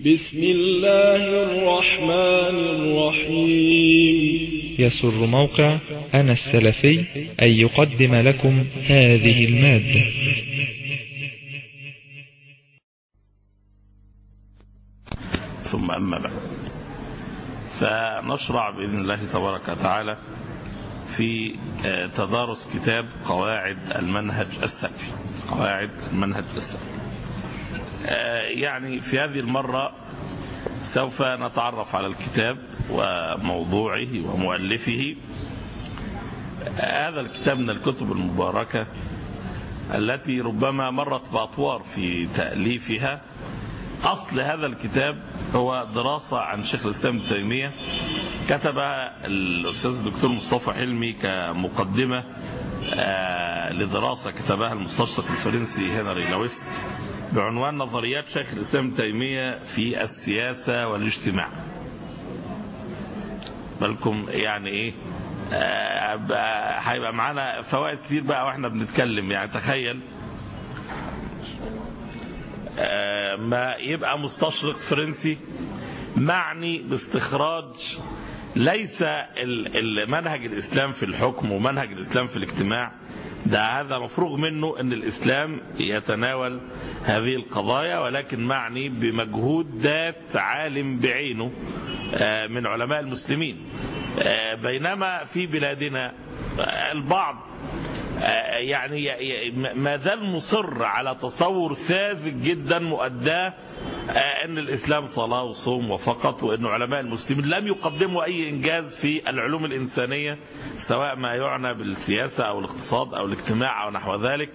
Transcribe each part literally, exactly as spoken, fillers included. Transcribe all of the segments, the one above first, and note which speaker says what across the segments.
Speaker 1: بسم الله الرحمن الرحيم.
Speaker 2: يسر موقع أنا السلفي أن يقدم لكم هذه المادة.
Speaker 3: ثم أما بعد، فنشرع بإذن الله تبارك وتعالى في تدارس كتاب قواعد المنهج السلفي. قواعد المنهج السلفي يعني في هذه المرة سوف نتعرف على الكتاب وموضوعه ومؤلفه. هذا الكتاب من الكتب المباركة التي ربما مرت بأطوار في تأليفها. أصل هذا الكتاب هو دراسة عن شيخ الإسلام ابن تيمية، كتبها الأستاذ الدكتور مصطفى حلمي كمقدمة لدراسة كتبها المستشرق الفرنسي هنري لويست بعنوان نظريات شيخ الإسلام ابن تيمية في السياسة والاجتماع. بالكم يعني ايه، هيبقى معانا فوائد كتير بقى واحنا بنتكلم. يعني تخيل ما يبقى مستشرق فرنسي معني باستخراج ليس المنهج الإسلام في الحكم ومنهج الإسلام في الاجتماع، ده هذا مفروغ منه أن الإسلام يتناول هذه القضايا، ولكن معني بمجهود ذات عالم بعينه من علماء المسلمين. بينما في بلادنا البعض يعني ما زال مصر على تصور ساذج جدا مؤداه ان الاسلام صلاة وصوم وفقط، وان علماء المسلمين لم يقدموا اي انجاز في العلوم الانسانية سواء ما يعنى بالسياسة او الاقتصاد او الاجتماع او نحو ذلك،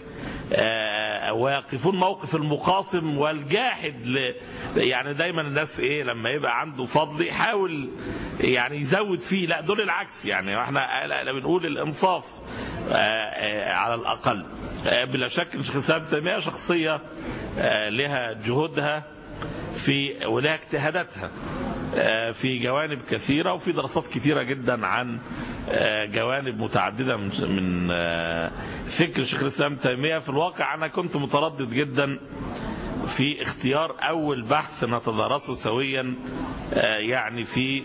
Speaker 3: ويقفون موقف المقاصم والجاحد. يعني دايما الناس ايه لما يبقى عنده فضل يحاول يعني يزود فيه، لا دول العكس. يعني احنا بنقول الانصاف على الأقل. بلا شك شيخ الإسلام ابن تيمية شخصية لها جهودها في ولها اجتهاداتها في جوانب كثيرة، وفي دراسات كثيرة جدا عن جوانب متعددة من فكر شيخ الإسلام ابن تيمية. في الواقع أنا كنت متردد جدا في اختيار أول بحث نتدارسه سويا يعني في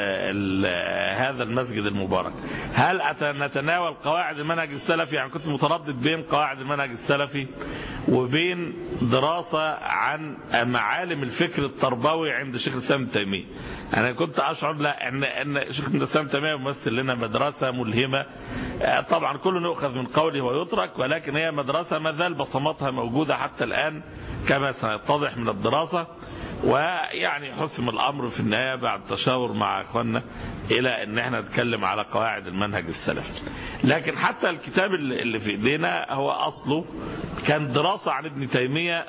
Speaker 3: هذا المسجد المبارك. هل نتناول قواعد المنهج السلفي؟ يعني كنت متردد بين قواعد المنهج السلفي وبين دراسة عن معالم الفكر التربوي عند شيخ الإسلام ابن تيمية. أنا كنت أشعر لا أن أن شيخ الإسلام ابن تيمية يمثل لنا مدرسة ملهمة. طبعا كله يؤخذ من قوله ويترك، ولكن هي مدرسة ما زال بصماتها موجودة حتى الآن كما سيتضح من الدراسة. ويعني حسم الأمر في النهاية بعد تشاور مع أخواننا إلى أن احنا نتكلم على قواعد المنهج السلفي. لكن حتى الكتاب اللي في إيدينا هو أصله كان دراسة عن ابن تيمية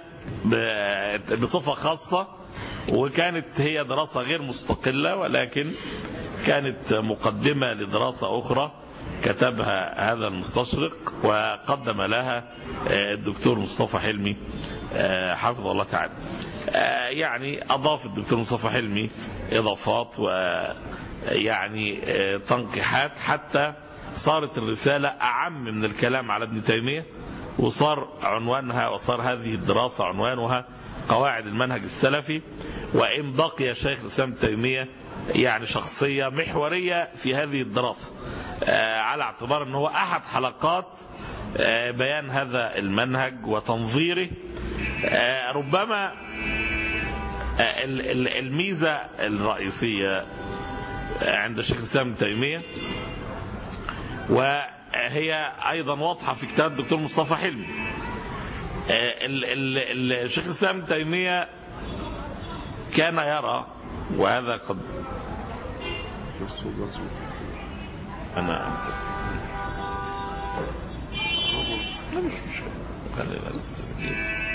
Speaker 3: بصفة خاصة، وكانت هي دراسة غير مستقلة، ولكن كانت مقدمة لدراسة أخرى كتبها هذا المستشرق وقدم لها الدكتور مصطفى حلمي حفظه الله تعالى. يعني أضاف الدكتور مصطفى حلمي إضافات ويعني تنقيحات حتى صارت الرسالة أعم من الكلام على ابن تيمية، وصار عنوانها وصار هذه الدراسة عنوانها قواعد المنهج السلفي. وإن بقي شيخ الإسلام ابن تيمية يعني شخصية محورية في هذه الدراسة على اعتبار أنه أحد حلقات بيان هذا المنهج وتنظيره. ربما الميزة الرئيسية عند شيخ الإسلام ابن تيمية، وهي أيضا واضحة في كتاب الدكتور مصطفى حلمي، الشيخ الإسلام ابن تيمية كان يرى، وهذا قد أنا أنسى لا مش مشكلة خلي التسجيل.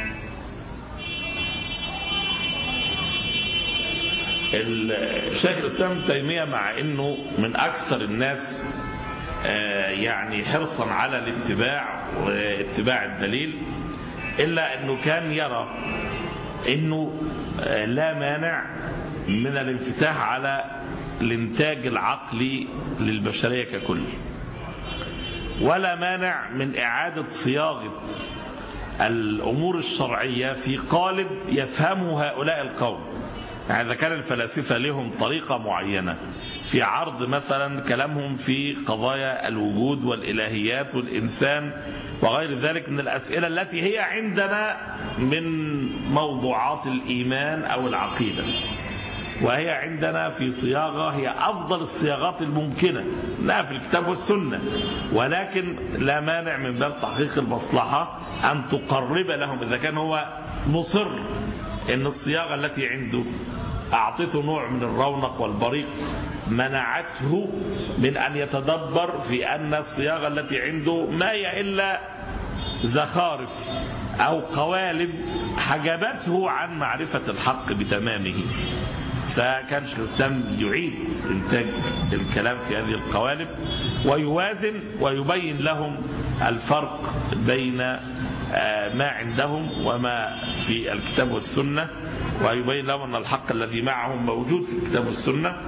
Speaker 3: الشيخ الإسلام ابن تيمية مع أنه من أكثر الناس يعني حرصا على الاتباع واتباع الدليل، إلا أنه كان يرى أنه لا مانع من الانفتاح على الانتاج العقلي للبشرية ككل، ولا مانع من إعادة صياغة الأمور الشرعية في قالب يفهمه هؤلاء القوم. يعني إذا كان الفلاسفة لهم طريقة معينة في عرض مثلا كلامهم في قضايا الوجود والإلهيات والإنسان وغير ذلك من الأسئلة التي هي عندنا من موضوعات الإيمان أو العقيدة، وهي عندنا في صياغة هي أفضل الصياغات الممكنة لا في الكتاب والسنة، ولكن لا مانع من باب تحقيق المصلحة أن تقرب لهم إذا كان هو مصر إن الصياغة التي عنده أعطته نوع من الرونق والبريق منعته من أن يتدبر في أن الصياغة التي عنده ما هي إلا زخارف أو قوالب حجبته عن معرفة الحق بتمامه. فكان شيخ الإسلام يعيد إنتاج الكلام في هذه القوالب ويوازن ويبين لهم الفرق بين ما عندهم وما في الكتاب والسنة، ويبين لهم أن الحق الذي معهم موجود في الكتاب والسنة،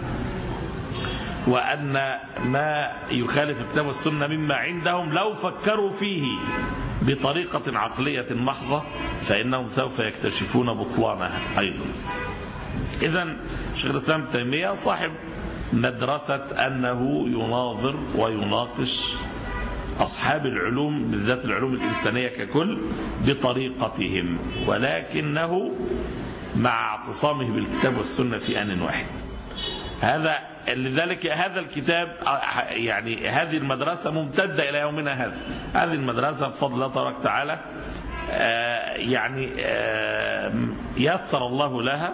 Speaker 3: وأن ما يخالف الكتاب والسنة مما عندهم لو فكروا فيه بطريقة عقلية محضة فإنهم سوف يكتشفون بطلانها أيضا. إذن شيخ الإسلام ابن تيمية صاحب مدرسة أنه يناظر ويناقش أصحاب العلوم بالذات العلوم الإنسانية ككل بطريقتهم، ولكنه مع اعتصامه بالكتاب والسنة في آن واحد. هذا لذلك هذا الكتاب يعني هذه المدرسة ممتدة إلى يومنا هذا. هذه المدرسة بفضل الله تبارك وتعالى يعني يسر الله لها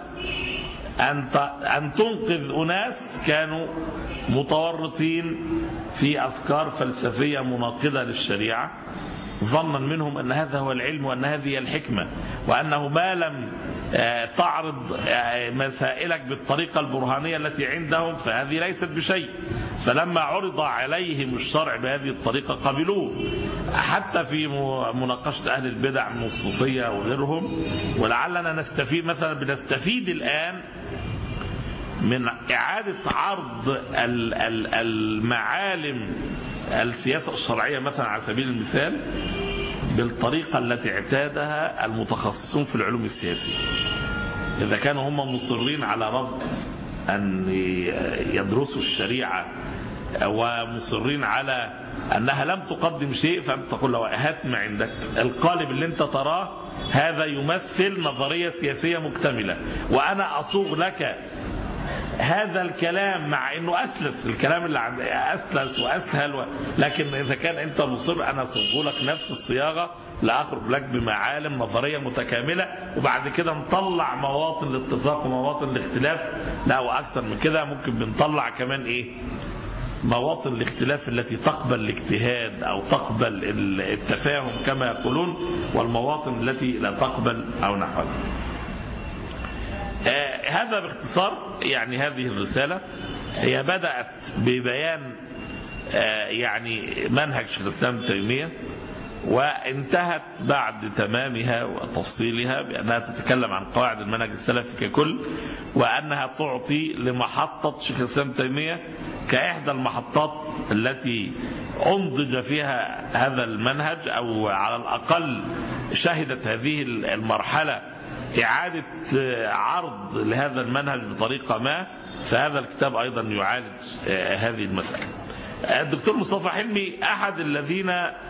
Speaker 3: أن تنقذ أناس كانوا متورطين في أفكار فلسفية مناقضة للشريعة ظنا منهم أن هذا هو العلم وأن هذه هي الحكمة، وأنه ما لم تعرض مسائلك بالطريقة البرهانية التي عندهم فهذه ليست بشيء. فلما عرض عليهم الشرع بهذه الطريقة قبلوه، حتى في مناقشة أهل البدع من الصوفية وغيرهم. ولعلنا نستفيد مثلا بنستفيد الآن من إعادة عرض المعالم السياسة الشرعية مثلا على سبيل المثال بالطريقة التي اعتادها المتخصصون في العلوم السياسية. إذا كانوا هم مصرين على رفض أن يدرسوا الشريعة ومصرين على أنها لم تقدم شيء، فأنت تقول له هات ما عندك القالب اللي أنت تراه هذا يمثل نظرية سياسية مكتملة، وأنا أصوغ لك هذا الكلام مع انه اسلس الكلام اللي عند اسلس واسهل و... لكن اذا كان انت مصر انا اصوغ لك نفس الصياغه لاخرج لك بمعالم نظريه متكامله، وبعد كده نطلع مواطن الاتفاق ومواطن الاختلاف. لا واكثر من كده ممكن بنطلع كمان ايه مواطن الاختلاف التي تقبل الاجتهاد او تقبل التفاهم كما يقولون، والمواطن التي لا تقبل او نحوها. آه هذا باختصار يعني هذه الرسالة هي بدأت ببيان آه يعني منهج شيخ الإسلام ابن تيمية، وانتهت بعد تمامها وتفصيلها بأنها تتكلم عن قواعد المنهج السلفي ككل، وأنها تعطي لمحطة شيخ الإسلام ابن تيمية كإحدى المحطات التي أنضج فيها هذا المنهج، أو على الأقل شهدت هذه المرحلة إعادة عرض لهذا المنهج بطريقة ما. فهذا الكتاب أيضا يعالج هذه المسألة. الدكتور مصطفى حلمي أحد الذين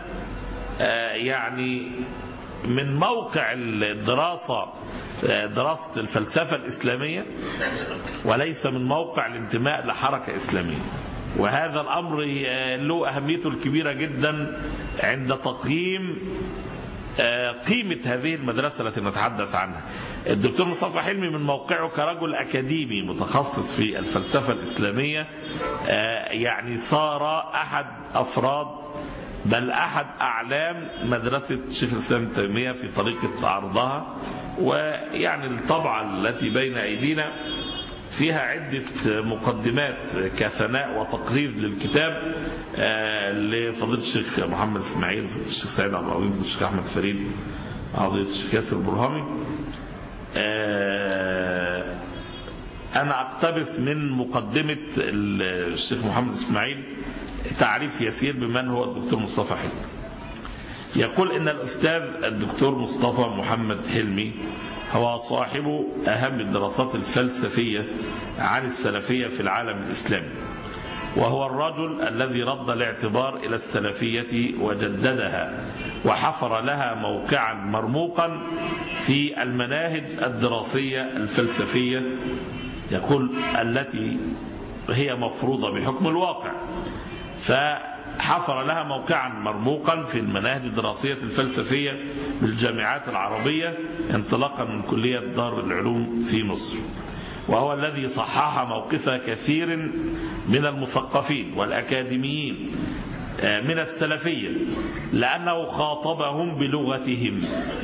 Speaker 3: يعني من موقع الدراسة دراسة الفلسفة الإسلامية وليس من موقع الانتماء لحركة إسلامية، وهذا الأمر له أهميته الكبيرة جدا عند تقييم قيمة هذه المدرسة التي نتحدث عنها. الدكتور مصطفى حلمي من موقعه كرجل أكاديمي متخصص في الفلسفة الإسلامية يعني صار أحد أفراد بل أحد أعلام مدرسة شيخ الإسلام ابن تيمية في طريقة عرضها. ويعني الطبعة التي بين أيدينا فيها عدة مقدمات كثناء وتقريز للكتاب لفضيلة الشيخ محمد اسماعيل، فضيلة الشيخ سعيد عبد العظيم، فضيلة الشيخ أحمد فريد، فضيلة الشيخ ياسر البرهامي. أنا أقتبس من مقدمة الشيخ محمد اسماعيل تعريف يسير بمن هو الدكتور مصطفى حلمي. يقول إن الأستاذ الدكتور مصطفى محمد حلمي هو صاحب أهم الدراسات الفلسفية عن السلفية في العالم الإسلامي، وهو الرجل الذي رد الاعتبار إلى السلفية وجددها وحفر لها موقعا مرموقا في المناهج الدراسية الفلسفية، يقول التي هي مفروضة بحكم الواقع، فحفر لها موقعا مرموقا في المناهج الدراسية الفلسفية بالجامعات العربية انطلاقا من كلية دار العلوم في مصر، وهو الذي صحح موقف كثير من المثقفين والأكاديميين من السلفية لأنه خاطبهم بلغتهم.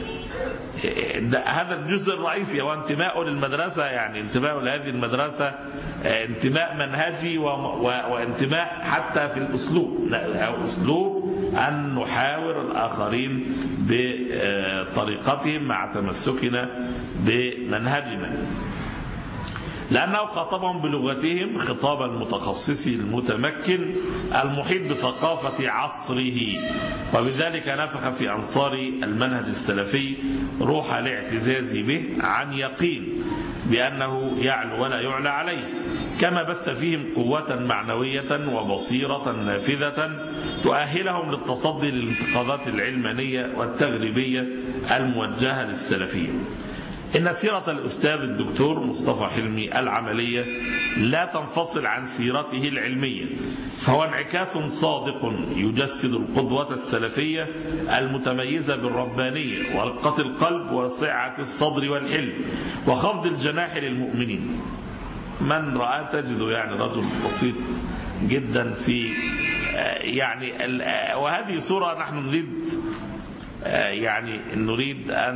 Speaker 3: هذا الجزء الرئيسي هو انتماء للمدرسة، يعني انتماء لهذه المدرسة انتماء منهجي وانتماء حتى في الأسلوب، أو أسلوب أن نحاور الآخرين بطريقتهم مع تمسكنا بمنهجنا، لأنه خاطبهم بلغتهم خطاب المتخصص المتمكن المحيط بثقافة عصره، وبذلك نفخ في أنصار المنهج السلفي روح الاعتزاز به عن يقين بأنه يعلو ولا يعلى عليه، كما بث فيهم قوة معنوية وبصيرة نافذة تؤهلهم للتصدي للانتقادات العلمانية والتغريبية الموجهة للسلفية. إن سيرة الأستاذ الدكتور مصطفى حلمي العملية لا تنفصل عن سيرته العلمية، فهو انعكاس صادق يجسد القدوة السلفية المتميزة بالربانية ورقة القلب وسعة الصدر والحلم وخفض الجناح للمؤمنين. من رأى تجده يعني رجل بسيط جدا في يعني، وهذه صورة نحن نريد يعني نريد أن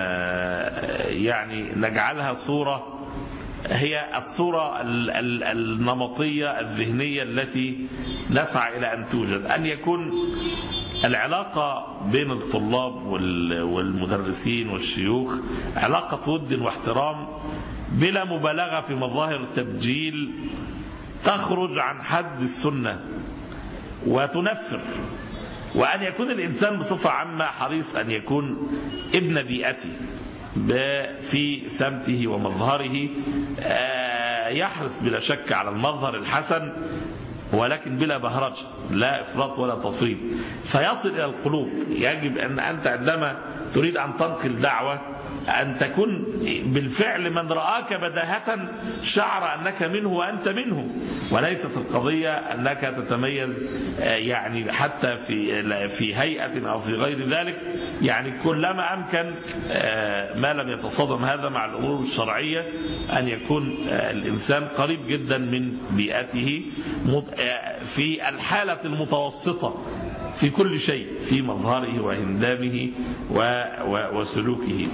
Speaker 3: يعني نجعلها صورة هي الصورة النمطية الذهنية التي نسعى إلى أن توجد، أن يكون العلاقة بين الطلاب والمدرسين والشيوخ علاقة ود واحترام بلا مبالغة في مظاهر تبجيل تخرج عن حد السنة وتنفر، وأن يكون الإنسان بصفة عامة حريص أن يكون ابن بيئته في سمته ومظهره، يحرص بلا شك على المظهر الحسن ولكن بلا بهرجة، لا إفراط ولا تفريط، فيصل إلى القلوب. يجب أن أنت عندما تريد أن تنقل دعوة أن تكون بالفعل من رآك بداهة شعر أنك منه وأنت منه، وليست القضية أنك تتميز يعني حتى في في هيئة أو في غير ذلك، يعني كلما أمكن ما لم يتصادم هذا مع الأمور الشرعية أن يكون الإنسان قريب جدا من بيئته في الحالة المتوسطة في كل شيء، في مظهره وهندامه وسلوكه.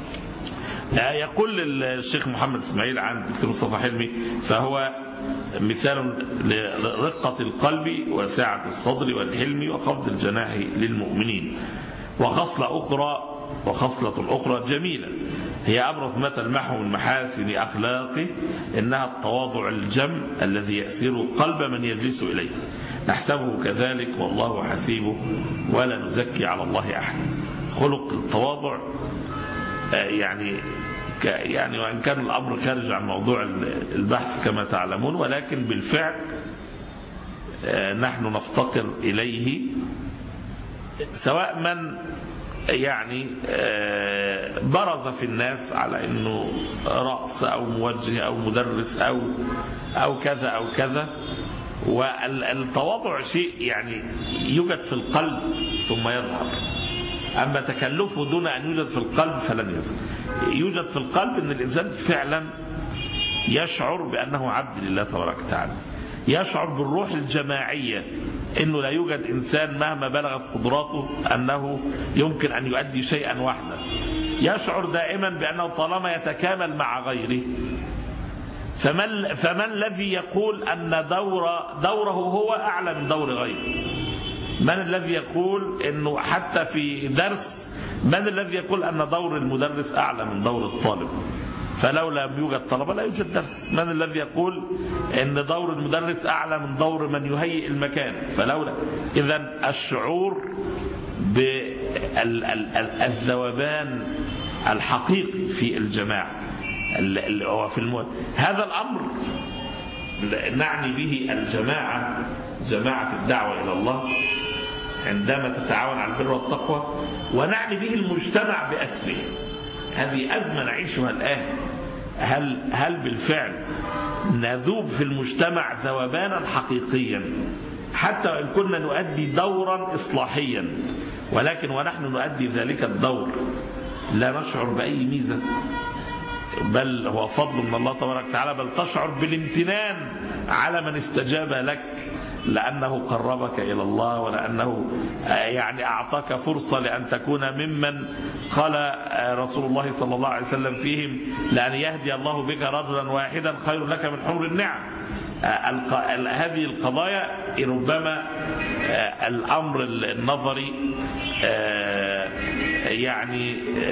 Speaker 3: يقول الشيخ محمد اسماعيل عن الدكتور مصطفى حلمي فهو مثال لرقة القلب وسعة الصدر والحلم وخفض الجناح للمؤمنين. وخصلة أخرى وخصلة أخرى جميلة هي أبرز ما تلمحه من محاسن أخلاقه إنها التواضع الجم الذي يأسر قلب من يجلس إليه، نحسبه كذلك والله حسيبه ولا نزكي على الله أحد. خلق التواضع يعني يعني وإن كان الأمر خارج عن موضوع البحث كما تعلمون، ولكن بالفعل نحن نفتقر إليه، سواء من يعني برز في الناس على أنه رأس أو موجه أو مدرس أو أو كذا أو كذا. والتواضع شيء يعني يوجد في القلب ثم يظهر، أما تكلفه دون أن يوجد في القلب فلن يظهر. يوجد في القلب أن الإنسان فعلا يشعر بأنه عبد لله تبارك وتعالى، يشعر بالروح الجماعية، أنه لا يوجد إنسان مهما بلغت قدراته أنه يمكن أن يؤدي شيئا وحده، يشعر دائما بأنه طالما يتكامل مع غيره فمن, فمن الذي يقول أن دور دوره هو أعلى من دور غيره؟ من الذي يقول أنه حتى في درس من الذي يقول أن دور المدرس أعلى من دور الطالب؟ فلو لم يوجد طلبة لا يوجد درس. من الذي يقول أن دور المدرس أعلى من دور من يهيئ المكان؟ فلولا. إذن الشعور بالذوبان الحقيقي في الجماعة. في الم... هذا الأمر نعني به الجماعة، جماعة الدعوة إلى الله عندما تتعاون على البر والتقوى، ونعني به المجتمع بأسره. هذه أزمة نعيشها الآن. هل, هل بالفعل نذوب في المجتمع ذوبانا حقيقيا حتى وإن كنا نؤدي دورا إصلاحيا، ولكن ونحن نؤدي ذلك الدور لا نشعر بأي ميزة، بل هو فضل من الله تبارك وتعالى، بل تشعر بالامتنان على من استجاب لك لأنه قربك إلى الله، ولأنه يعني أعطاك فرصة لأن تكون ممن قال رسول الله صلى الله عليه وسلم فيهم: لأن يهدي الله بك رجلا واحدا خير لك من حمر النعم. هذه القضايا ربما الأمر النظري يعني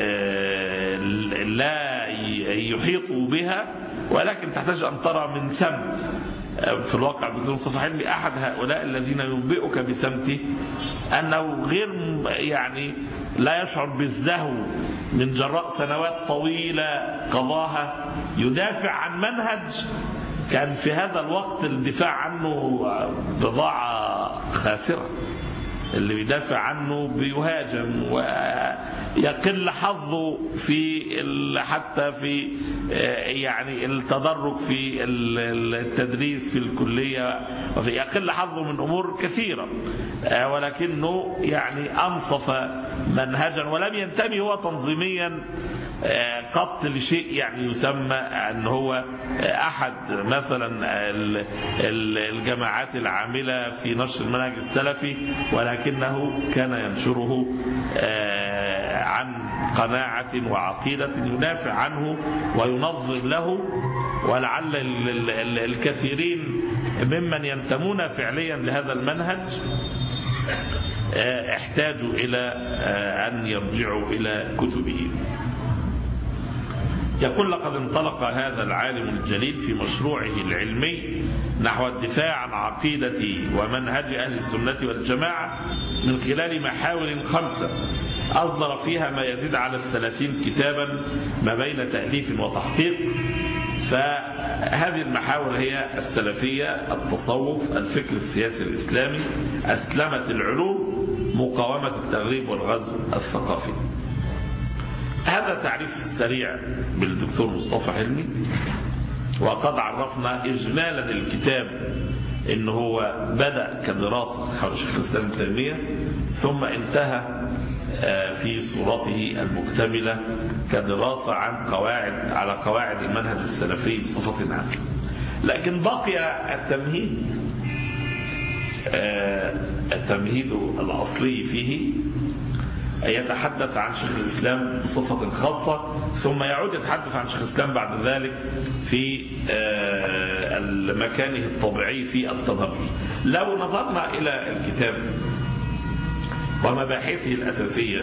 Speaker 3: لا يحيط بها، ولكن تحتاج أن ترى من سمت. في الواقع بدون صفة علمي أحد هؤلاء الذين ينبئك بسمته أنه غير يعني لا يشعر بالزهو من جراء سنوات طويلة قضاها يدافع عن منهج كان في هذا الوقت الدفاع عنه بضاعة خاسرة. اللي بيدافع عنه بيهاجم ويقل حظه في حتى في يعني التدرج في التدريس في الكلية، وفي يقل حظه من أمور كثيرة، ولكنه يعني أنصف منهجا ولم ينتمي هو تنظيميا قط لشيء يعني يسمى أن هو أحد مثلا الجماعات العاملة في نشر المنهج السلفي، ولكنه كان ينشره عن قناعة وعقيدة يدافع عنه وينظم له. ولعل الكثيرين ممن ينتمون فعليا لهذا المنهج احتاجوا إلى أن يرجعوا إلى كتبه. يقول: لقد انطلق هذا العالم الجليل في مشروعه العلمي نحو الدفاع عن عقيدة ومنهج أهل السنة والجماعة من خلال محاور خمسة أصدر فيها ما يزيد على الثلاثين كتابا ما بين تأليف وتحقيق. فهذه المحاور هي السلفية، التصوف، الفكر السياسي الإسلامي، أسلمة العلوم، مقاومة التغريب والغزو الثقافي. هذا تعريف سريع بالدكتور مصطفى حلمي، وقد عرفنا إجمالا الكتاب إنه هو بدأ كدراسة حول شيخ الإسلام ابن تيمية، ثم انتهى في صورته المكتملة كدراسة عن قواعد على قواعد المنهج السلفي بصفة عامة. لكن بقي التمهيد التمهيد الأصلي فيه يتحدث عن شيخ الإسلام بصفة خاصة، ثم يعود يتحدث عن شيخ الإسلام بعد ذلك في مكانه الطبيعي في التدرج. لو نظرنا إلى الكتاب ومباحثه الأساسية،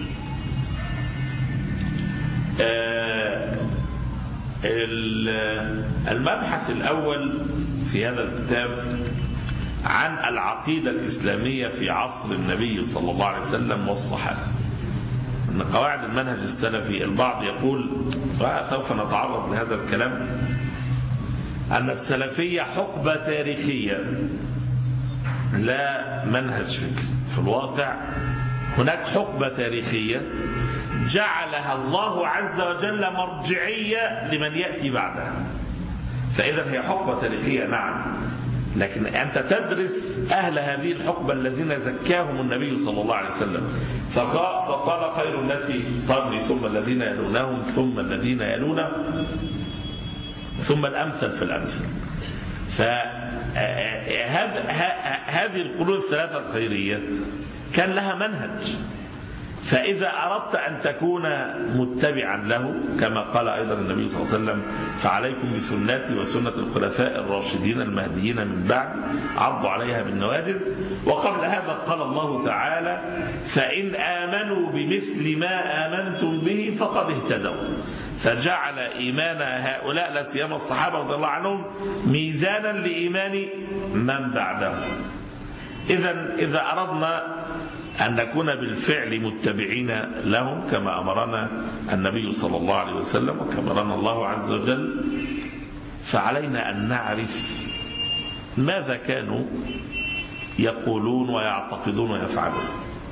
Speaker 3: المبحث الأول في هذا الكتاب عن العقيدة الإسلامية في عصر النبي صلى الله عليه وسلم والصحابة. أن قواعد المنهج السلفي، البعض يقول وسوف نتعرض لهذا الكلام، أن السلفية حقبة تاريخية لا منهج فكري. في الواقع هناك حقبة تاريخية جعلها الله عز وجل مرجعية لمن يأتي بعدها. فإذا هي حقبة تاريخية نعم، لكن أنت تدرس أهل هذه الحقبة الذين زكاهم النبي صلى الله عليه وسلم، فقال خير الناس قرني ثم الذين يلونهم ثم الذين يلونهم ثم الأمثل في الأمثل. فهذه القرون الثلاثة الخيرية كان لها منهج. فإذا أردت أن تكون متبعا له كما قال أيضا النبي صلى الله عليه وسلم: فعليكم بسنتي وسنة الخلفاء الراشدين المهديين من بعد عضوا عليها بالنواجذ. وقبل هذا قال الله تعالى: فإن آمنوا بمثل ما آمنتم به فقد اهتدوا. فجعل إيمان هؤلاء لا سيما الصحابة رضي الله عنهم ميزانا لإيمان من بعدهم. إذا إذا أردنا أن نكون بالفعل متبعين لهم كما أمرنا النبي صلى الله عليه وسلم وكما أمرنا الله عز وجل، فعلينا أن نعرف ماذا كانوا يقولون ويعتقدون ويفعلون.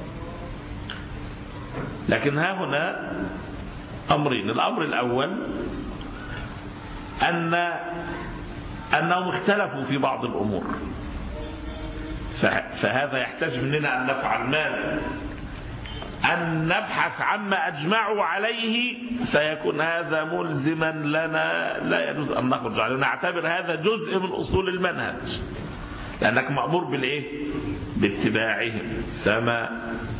Speaker 3: لكن ها هنا أمرين. الأمر الأول أن أنهم اختلفوا في بعض الأمور، فهذا يحتاج مننا أن نفعل ماذا؟ أن نبحث عما أجمعوا عليه، سيكون هذا ملزما لنا، لا يجوز أن نخرج عليه، نعتبر هذا جزء من أصول المنهج، لأنك مأمور بالإيه؟ باتباعهم. فما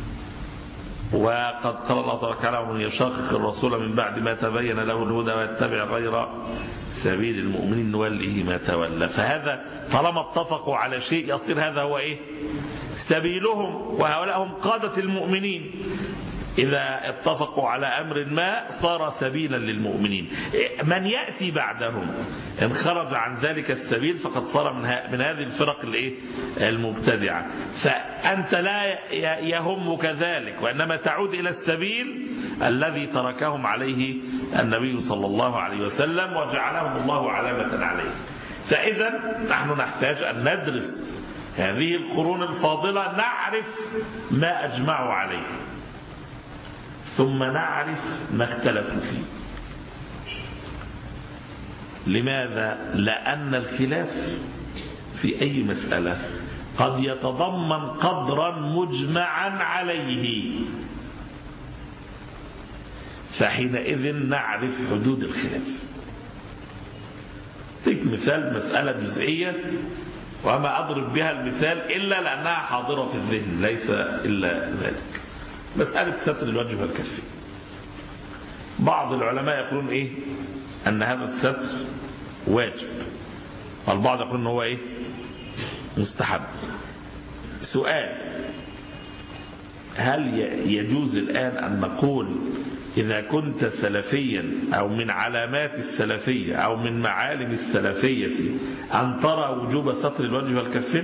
Speaker 3: وقد قال الله تعالى: ومن يشاقق الرسول من بعد ما تبين له الهدى ويتبع غير سبيل المؤمنين نوله ما تولى. فهذا طالما اتفقوا على شيء يصير هذا هو إيه؟ سبيلهم، وهؤلاء هم قادة المؤمنين. إذا اتفقوا على أمر ما صار سبيلا للمؤمنين. من يأتي بعدهم إن خرج عن ذلك السبيل فقد صار من, من هذه الفرق المبتدعة. فأنت لا يهمك ذلك، وإنما تعود إلى السبيل الذي تركهم عليه النبي صلى الله عليه وسلم وجعلهم الله علامة عليه. فإذا نحن نحتاج أن ندرس هذه القرون الفاضلة، نعرف ما أجمعوا عليه، ثم نعرف ما اختلفوا فيه. لماذا؟ لأن الخلاف في أي مسألة قد يتضمن قدرا مجمعا عليه، فحينئذ نعرف حدود الخلاف. تك مثال مسألة جزئية وما أضرب بها المثال إلا لأنها حاضرة في الذهن، ليس إلا ذلك. مسألة ستر الوجه والكفين. بعض العلماء يقولون إيه؟ أن هذا الستر واجب، والبعض يقولون هو إيه؟ مستحب. سؤال: هل يجوز الآن أن نقول إذا كنت سلفيا أو من علامات السلفية أو من معالم السلفية أن ترى وجوب ستر الوجه والكفين؟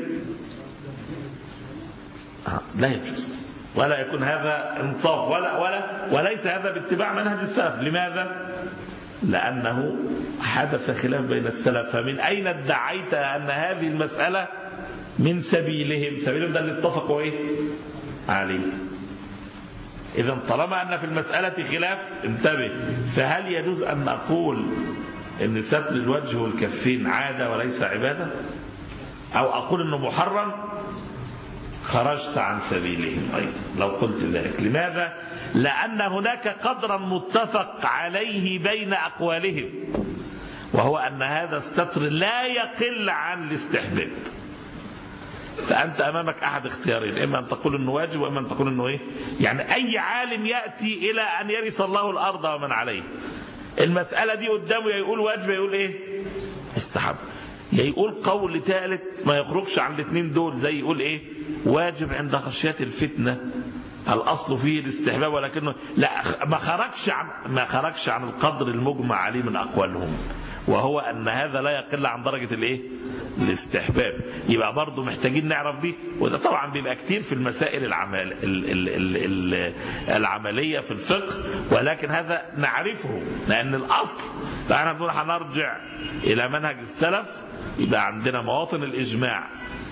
Speaker 3: لا يجوز، ولا يكون هذا انصاف، ولا ولا وليس هذا باتباع منهج السلف. لماذا؟ لأنه حدث خلاف بين السلف. فمن أين ادعيت أن هذه المسألة من سبيلهم؟ سبيلهم ده اللي اتفقوا إيه عليه. إذا طالما أن في المسألة خلاف انتبه. فهل يجوز أن نقول أن ستر الوجه والكفين عادة وليس عبادة؟ أو أقول أنه محرم؟ خرجت عن سبيلهم أيضا لو قلت ذلك. لماذا؟ لأن هناك قدرا متفق عليه بين أقوالهم، وهو أن هذا الستر لا يقل عن الاستحباب. فأنت أمامك أحد اختيارين: إما أن تقول أنه واجب، وإما أن تقول أنه إيه؟ يعني أي عالم يأتي إلى أن يرث الله الأرض ومن عليه، المسألة دي قدامه يقول واجب، يقول إيه؟ استحب. يقول قول ثالث ما يخرجش عن الاثنين دول، زي يقول إيه؟ واجب عند خشية الفتنة، الأصل فيه الاستحباب، ولكنه لا، ما خرجش عن ما خرجش عن القدر المجمع عليه من أقوالهم، وهو أن هذا لا يقل عن درجة الإيه؟ الاستحباب. يبقى برضو محتاجين نعرف دي، وده طبعا بيبقى كتير في المسائل العمل ال ال ال ال العملية في الفقه، ولكن هذا نعرفه لأن الأصل لأننا بنقول هنرجع إلى منهج السلف. يبقى عندنا مواطن الإجماع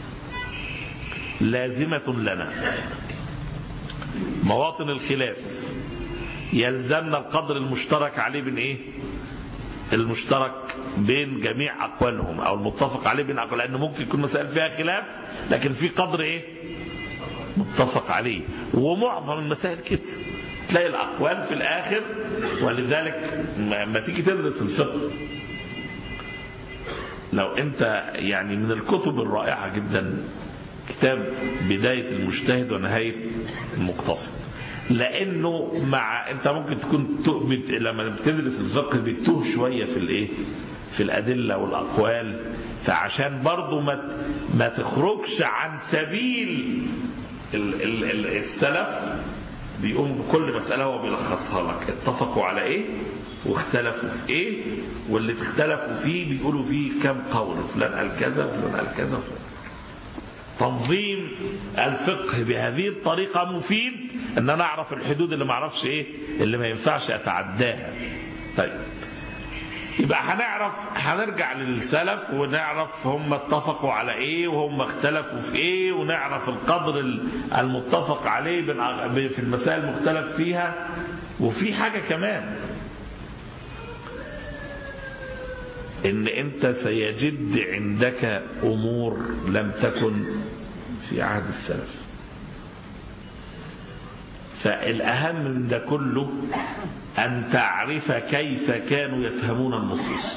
Speaker 3: لازمة لنا، مواطن الخلاف يلزمنا القدر المشترك عليه بين إيه؟ المشترك بين جميع أقوالهم، أو المتفق عليه بين أقوال، لأنه ممكن يكون مسائل فيها خلاف لكن في قدر إيه؟ متفق عليه. ومعظم المسائل كده تلاقي الأقوال في الآخر. ولذلك لما تيجي تدرس الفقه، لو أنت يعني من الكتب الرائعة جدا كتاب بداية المجتهد ونهاية المقتصد، لانه مع انت ممكن تكون بت... لما بتدرس الفقه بتتوه شويه في الايه في الادله والاقوال، فعشان برضو ما ما تخرجش عن سبيل ال... ال... ال... السلف، بيقوم بكل مساله هو بيلخصها لك. اتفقوا على ايه واختلفوا في ايه، واللي اختلفوا فيه بيقولوا فيه كم قول، فلان قال كذا فلان قال كذا فلان. تنظيم الفقه بهذه الطريقة مفيد، ان انا اعرف الحدود اللي ما اعرفش ايه اللي ما ينفعش اتعداها. طيب يبقى هنعرف، هنرجع للسلف ونعرف هم اتفقوا على ايه وهم اختلفوا في ايه، ونعرف القدر المتفق عليه في المسائل المختلف فيها. وفي حاجة كمان، ان انت سيجد عندك امور لم تكن في عهد السلف. فالاهم من ده كله ان تعرف كيف كانوا يفهمون النصوص،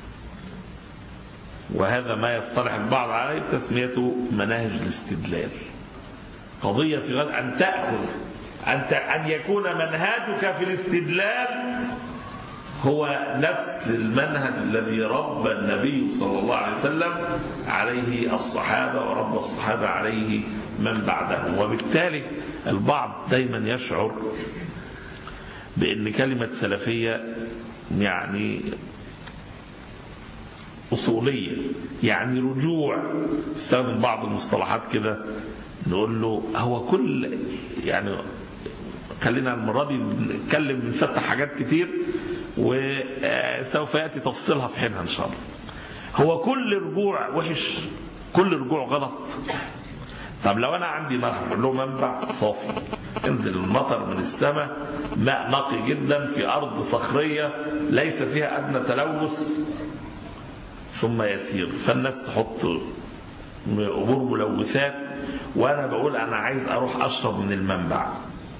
Speaker 3: وهذا ما يصطلح البعض عليه بتسميته مناهج الاستدلال. قضية في غد ان تأخذ ان يكون منهجك في الاستدلال هو نفس المنهج الذي ربى النبي صلى الله عليه وسلم عليه الصحابة، وربى الصحابة عليه من بعدهم. وبالتالي البعض دايما يشعر بأن كلمة سلفية يعني أصولية، يعني رجوع. استخدم بعض المصطلحات كده نقول له هو كل يعني خلينا المرة دي نتكلم بنفتح حاجات كتير وسوف يأتي تفصيلها في حينها إن شاء الله. هو كل رجوع وحش؟ كل رجوع غلط؟ طب لو أنا عندي نهر له منبع صافي، انزل المطر من السماء، ماء نقي جدا في أرض صخرية ليس فيها أدنى تلوث، ثم يسير، فالناس تحط أمور ملوثات، وأنا بقول أنا عايز أروح أشرب من المنبع،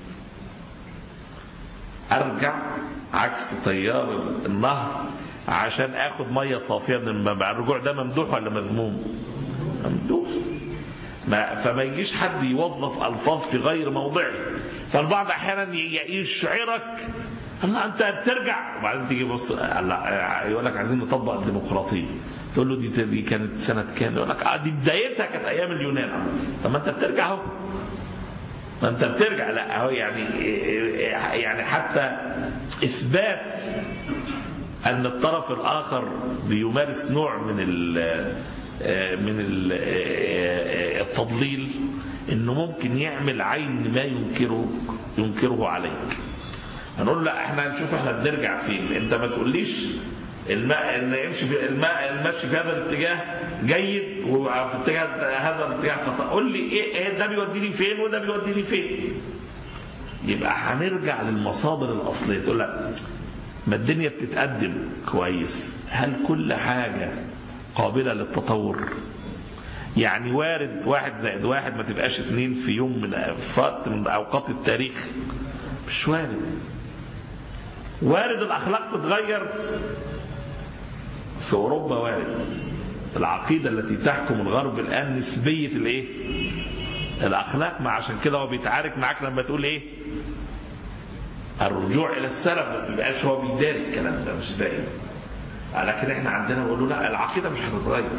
Speaker 3: أرجع عكس تيار النهر عشان أخذ مية صافية من المنبع. الرجوع ده ممدوح ولا مذموم؟ ممدوح. ما فما يجيش حد يوظف ألفاظ في غير موضعه. فالبعض أحيانا يشعرك الله أنت بترجع، وبعدين تيجي بص يقول لك عايزين نطبق الديمقراطية، تقول له دي, دي كانت سنة كام؟ يقول لك آه دي بدايتها كانت أيام اليونان. طب ما أنت بترجع اهو، ما أنت بترجع. لا هو يعني يعني حتى إثبات أن الطرف الآخر بيمارس نوع من ال من التضليل، انه ممكن يعمل عين ما ينكره ينكره عليك. هنقول لا احنا هنشوف احنا بنرجع فين. انت ما تقوليش الماء ان يمشي في الماء المشي في هذا الاتجاه جيد وفي اتجاه هذا الاتجاه خطأ. قول لي ايه ده بيوديني فين وده بيوديني فين. يبقى هنرجع للمصادر الاصليه. تقول لا ما الدنيا بتتقدم كويس، هل كل حاجه قابلة للتطور؟ يعني وارد واحد زائد واحد ما تبقاش اتنين في يوم من أوقات من أوقات التاريخ؟ مش وارد. وارد الأخلاق تتغير في أوروبا، وارد. العقيدة التي تحكم الغرب الآن نسبية الايه؟ الأخلاق. ما عشان كده هو بيتعارك معاك لما تقول ايه؟ الرجوع إلى السلف، بس مبقاش هو بيداري الكلام ده، مش داري. لكن احنا عندنا بيقولوا لا العقيدة مش هتتغير.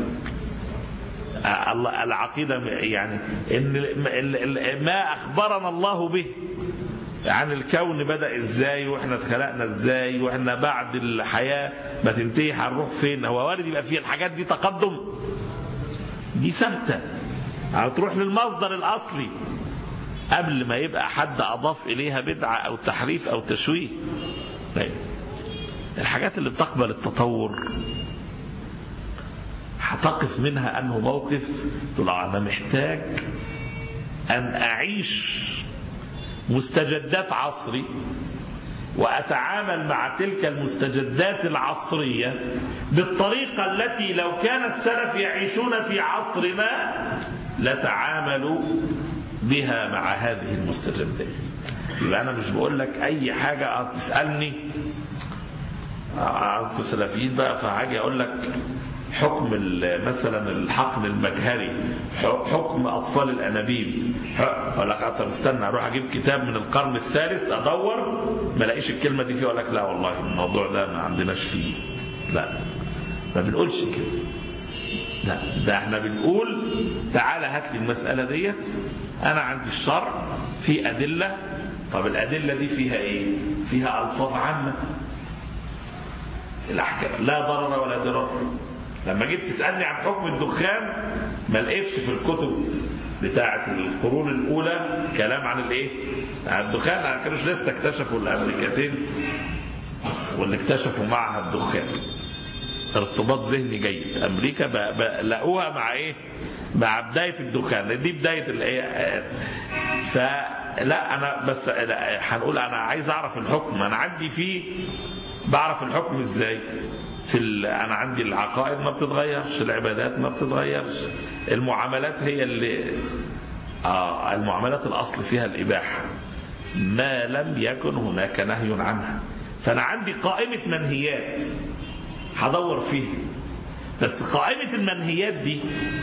Speaker 3: العقيدة يعني ان ما اخبرنا الله به عن الكون بدأ ازاي واحنا اتخلقنا ازاي واحنا بعد الحياة ما تنتهي هنروح فين، هو وارد يبقى فيه الحاجات دي تقدم؟ دي ثابتة، هتروح للمصدر الاصلي قبل ما يبقى حد اضاف اليها بدعة او تحريف او تشويه. الحاجات اللي بتقبل التطور هتقف منها أنه موقف تقول أنا محتاج أن أعيش مستجدات عصري وأتعامل مع تلك المستجدات العصرية بالطريقة التي لو كان السلف يعيشون في عصرنا لتعاملوا بها مع هذه المستجدات. يبقى أنا مش بقول لك أي حاجة تسألني أنتوا سلفيين بقى فحاجة أقول لك حكم مثلا الحقن المجهري، حكم أطفال الأنابيب، أقول لك طب استنى أروح أجيب كتاب من القرن الثالث أدور ما لاقيش الكلمة دي فيه، أقول لك لا والله الموضوع ده ما عندناش فيه. لا ما بنقولش كده، لا ده احنا بنقول تعالى هات لي المسألة ديت، أنا عندي الشرع في أدلة. طب الأدلة دي فيها إيه؟ فيها ألفاظ عامة، الأحكام لا ضرر ولا ضرار، لما جيت تسألني عن حكم الدخان ما لقيتش في الكتب بتاعة القرون الأولى كلام عن الايه؟ عن الدخان. ما كانوش لسه اكتشفوا الأمريكتين واللي اكتشفوا معها الدخان. ارتباط ذهني جيد. أمريكا لقوها مع ايه؟ مع بداية الدخان. دي بداية الايه؟ فلا أنا بس هنقول أنا عايز أعرف الحكم. أنا عندي فيه بعرف الحكم ازاي؟ في انا عندي العقائد ما بتتغيرش، العبادات ما بتتغيرش، المعاملات هي اللي آه المعاملات الاصل فيها الاباحه ما لم يكن هناك نهي عنها. فانا عندي قائمه منهيات هدور فيها، بس قائمه المنهيات دي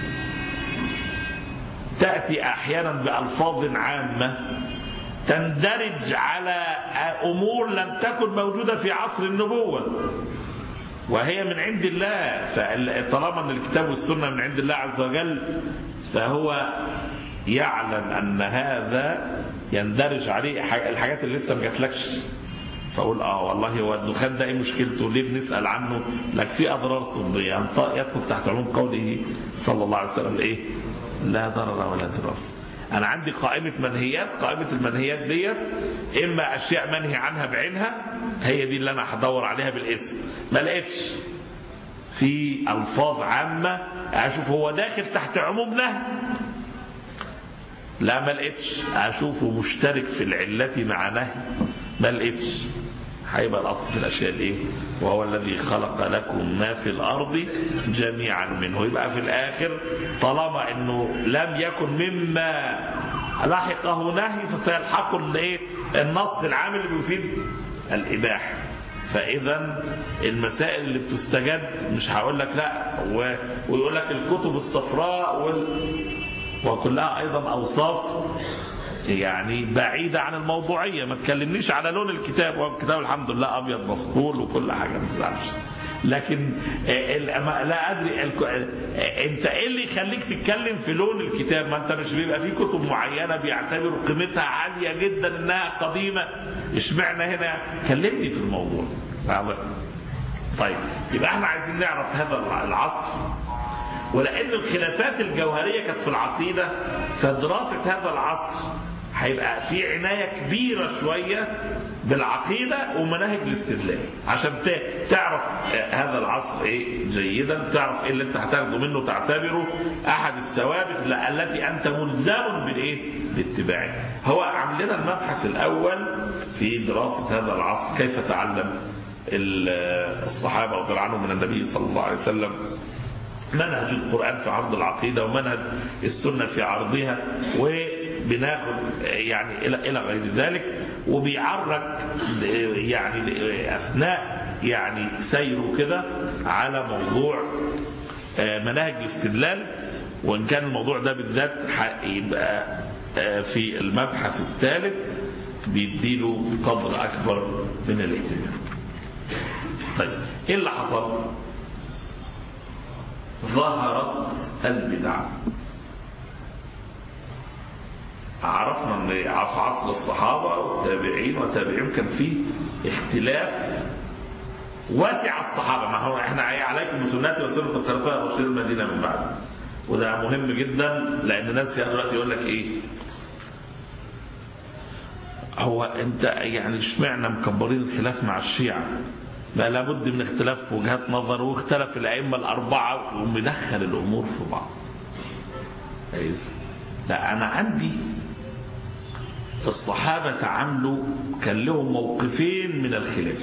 Speaker 3: تاتي احيانا بالفاظ عامه تندرج على امور لم تكن موجوده في عصر النبوه وهي من عند الله. فطالما ان الكتاب والسنه من عند الله عز وجل فهو يعلم ان هذا يندرج عليه الحاجات اللي لسه ما جاتلكش. فاقول اه والله هو الدخان ده ايه مشكلته؟ ليه بنسال عنه؟ لك في اضرار طبيه يدخل تحت عموم قوله صلى الله عليه وسلم ايه؟ لا ضرر ولا ضرار. انا عندي قائمه منهيات، قائمه المنهيات ديت اما اشياء منهي عنها بعينها هي دي اللي انا هدور عليها بالاسم. ما لقيتش في الفاظ عامه اشوف هو داخل تحت عموم نهي، لا ما لقيتش اشوفه مشترك في العله مع نهي، ما لقيتش. هيبقى الاصل في الاشياء الايه؟ وهو الذي خلق لكم ما في الارض جميعا منه. يبقى في الاخر طالما انه لم يكن مما لحقه نهي فسيلحقه الايه؟ النص العام اللي بيفيد الاباحه. فاذا المسائل اللي بتستجد مش هقول لك لا ويقول لك الكتب الصفراء وال... وكلها ايضا اوصاف يعني بعيدة عن الموضوعية. ما تكلمنيش على لون الكتاب، والكتاب الحمد لله أبيض مصقول وكل حاجة ما تزعلش. لكن لا أدري أنت إيه اللي يخليك تتكلم في لون الكتاب؟ ما أنت مش بيبقى في كتب معينة بيعتبروا قيمتها عالية جدا إنها قديمة، اشمعنى هنا؟ كلمني في الموضوع. طيب يبقى احنا عايزين نعرف هذا العصر، ولأن الخلافات الجوهرية كانت في العقيدة فدراسة هذا العصر هيبقى في عناية كبيرة شوية بالعقيدة ومناهج الاستدلال عشان تعرف هذا العصر ايه جيدا، تعرف ايه اللي انت هتاخده منه تعتبره احد الثوابت التي انت ملزم بالايه باتباعه. هو عامل لنا المبحث الاول في دراسة هذا العصر، كيف تعلم الصحابة رضي الله عنهم من النبي صلى الله عليه وسلم منهج القرآن في عرض العقيدة ومنهج السنة في عرضها، وبناخد يعني إلى إلى غير ذلك. وبيعرج يعني أثناء يعني سيره كده على موضوع مناهج الاستدلال، وإن كان الموضوع ده بالذات يبقى في المبحث الثالث بيديله قدر أكبر من الاهتمام. طيب إيه اللي حصل؟ ظهرت البدع. عرفنا ان في عصر الصحابه والتابعين والتابعين كان فيه اختلاف واسع. الصحابه ما هو احنا عليكم بسنتي وسنه الخلفاء الراشدين المدينه من بعد، وده مهم جدا لان الناس دلوقتي يقول لك ايه هو انت يعني اشمعنى مكبرين الخلاف مع الشيعة؟ ما لابد من اختلاف وجهات نظر، واختلف الأئمة الأربعة ومدخل الأمور في بعض. لا أنا عندي الصحابة تعاملوا كان لهم موقفين من الخلاف.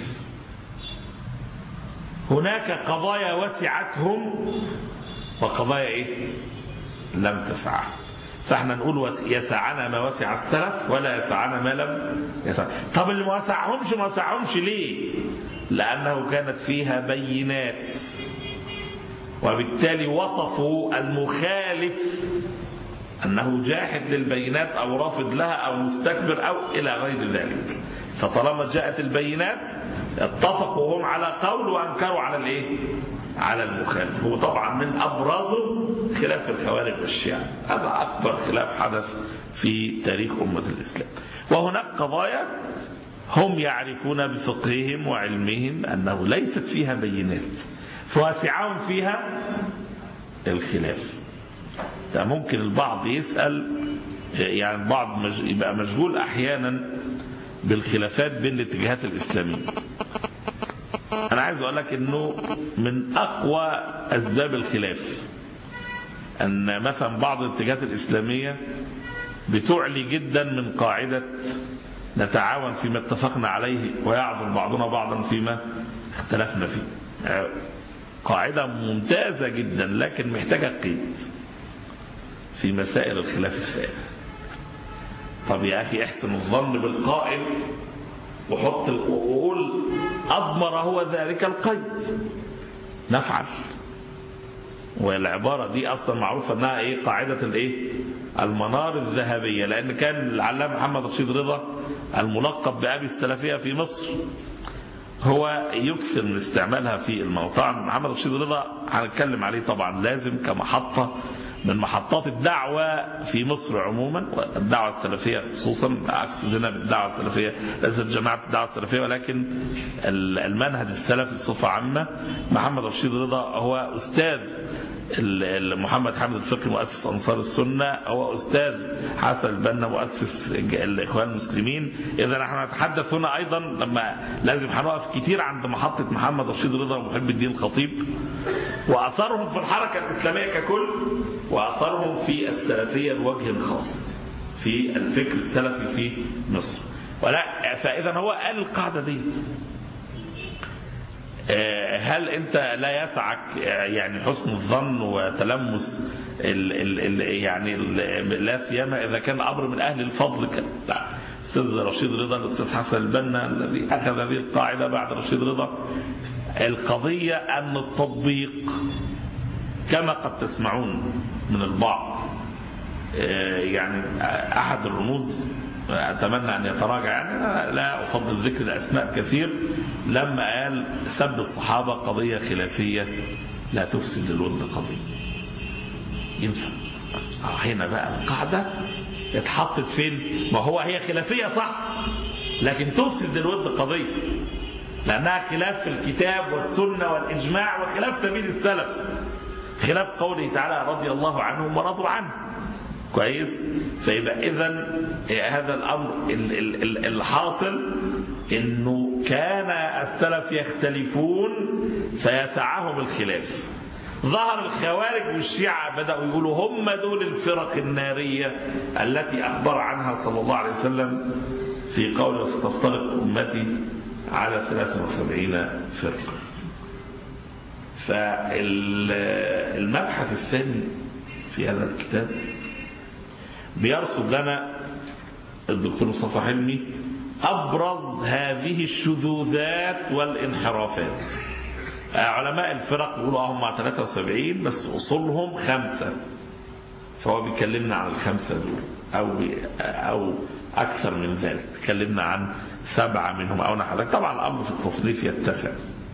Speaker 3: هناك قضايا وسعتهم وقضايا إيه لم تسعه، فاحنا نقول يسعنا ما وسع السلف ولا يسعنا ما لم يسع. طب اللي ما وسعهمش ما وسعهمش ليه؟ لأنه كانت فيها بينات، وبالتالي وصفوا المخالف أنه جاحد للبينات أو رافض لها أو مستكبر أو إلى غير ذلك. فطالما جاءت البينات اتفقوا هم على قول وأنكروا على الإيه؟ على المخالف. هو طبعا من أبرزه خلاف الخوارج والشيعة، هذا أكبر خلاف حدث في تاريخ أمة الإسلام. وهناك قضايا هم يعرفون بفقههم وعلمهم أنه ليست فيها بينات، فواسعهم فيها الخلاف. ممكن البعض يسأل، يعني البعض يبقى مشغول أحيانا بالخلافات بين الاتجاهات الإسلامية. أنا عايز أقول لك أنه من أقوى أسباب الخلاف أن مثلا بعض الاتجاهات الإسلامية بتعلي جدا من قاعدة نتعاون فيما اتفقنا عليه ويعذر بعضنا بعضا فيما اختلفنا فيه. قاعدة ممتازة جدا لكن محتاجة قيد في مسائل الخلاف السائر. طب يا أخي احسن الظن بالقائل وحط وقول أضمر هو ذلك القيد نفعل. والعبارة دي أصلا معروفة أنها إيه؟ قاعدة الإيه؟ المنار الذهبية، لأن كان العلامة محمد رشيد رضا الملقب بأبي السلفية في مصر هو يكثر من استعمالها في الموضوع. محمد رشيد رضا هنتكلم عليه طبعا لازم كمحطة من محطات الدعوة في مصر عموما، والدعوة السلفية خصوصا. أقصدنا بالدعوة السلفية ليست جماعة الدعوة السلفية ولكن المنهج السلفي بصفة عامة. محمد رشيد رضا هو أستاذ محمد حامد الفقي مؤسس أنصار السنة، هو أستاذ حسن البنا مؤسس الإخوان المسلمين. إذا نحن نتحدث هنا أيضا لما لازم هنقف كتير عند محطة محمد رشيد رضا ومحب الدين الخطيب وأثرهم في الحركة الإسلامية ككل وأثرهم في السلفية بوجه خاص في الفكر السلفي في مصر. ولا فإذا هو قال القاعدة دي، هل أنت لا يسعك يعني حسن الظن وتلمس ال ال ال يعني ال لا سيما إذا كان أمر من أهل الفضل؟ لا، الأستاذ رشيد رضا، الأستاذ حسن البنا الذي أخذ هذه القاعدة بعد رشيد رضا. القضية أن التطبيق كما قد تسمعون من البعض، يعني أحد الرموز أتمنى أن يتراجع، يعني أنا لا أفضل ذكر الأسماء كثير، لما قال سب الصحابة قضية خلافية لا تفسد للود قضية. ينفع هنا بقى القاعدة اتحطت فين؟ ما هو هي خلافية صح لكن تفسد للود قضية، لأنها خلاف في الكتاب والسنة والإجماع وخلاف سبيل السلف، خلاف قوله تعالى رضي الله عنهم ورضوا عنه. كويس؟ فيبقى إذن هذا الأمر الحاصل إنه كان السلف يختلفون فيسعهم الخلاف. ظهر الخوارج والشيعة بدأوا يقولوا هم دول الفرق النارية التي أخبر عنها صلى الله عليه وسلم في قوله ستفترق أمتي على ثلاثة وسبعين فرقة. فالمبحث الثاني في هذا الكتاب بيرصد لنا الدكتور مصطفى حلمي أبرز هذه الشذوذات والانحرافات. علماء الفرق يقولوا هم ثلاثة وسبعين بس أصولهم خمسة، فهو بيكلمنا عن الخمسة دول أو, أو أكثر من ذلك، بيكلمنا عن سبعة منهم أو نحو. طبعا الأمر في التصنيف يتسع،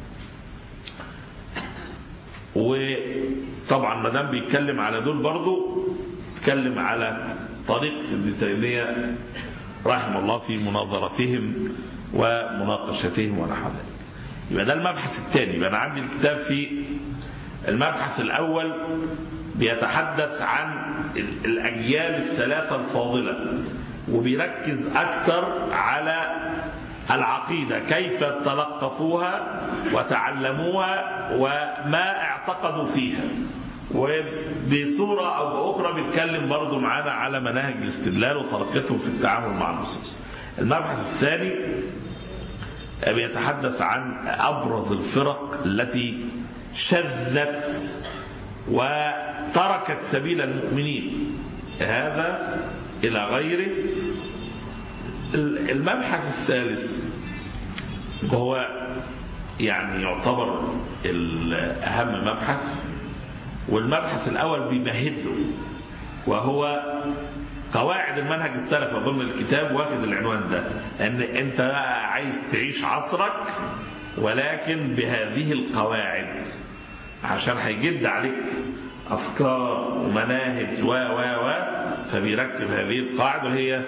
Speaker 3: وطبعا ما دام بيتكلم على دول برضو تكلم على طريقة ابن تيمية رحمه الله في مناظرتهم ومناقشتهم ونحو ذلك. يبقى ده المبحث الثاني. يبقى أنا عندي الكتاب في المبحث الأول بيتحدث عن الأجيال الثلاثة الفاضلة وبيركز أكثر على العقيدة، كيف تلقفوها وتعلموها وما اعتقدوا فيها، وبصورة أو بأخرى بيتكلم برضو معانا على مناهج الاستدلال وطريقتهم في التعامل مع النصوص. المبحث الثاني بيتحدث عن أبرز الفرق التي شذت وتركت سبيل المؤمنين، هذا إلى غيره. المبحث الثالث وهو يعني يعتبر الأهم مبحث، والمبحث تعالى بيمهد له، وهو قواعد المنهج السلفي. أظن الكتاب واخد العنوان ده، أن أنت عايز تعيش عصرك ولكن بهذه القواعد، عشان هيجد عليك أفكار ومناهج و و و فبيركب هذه القاعدة، وهي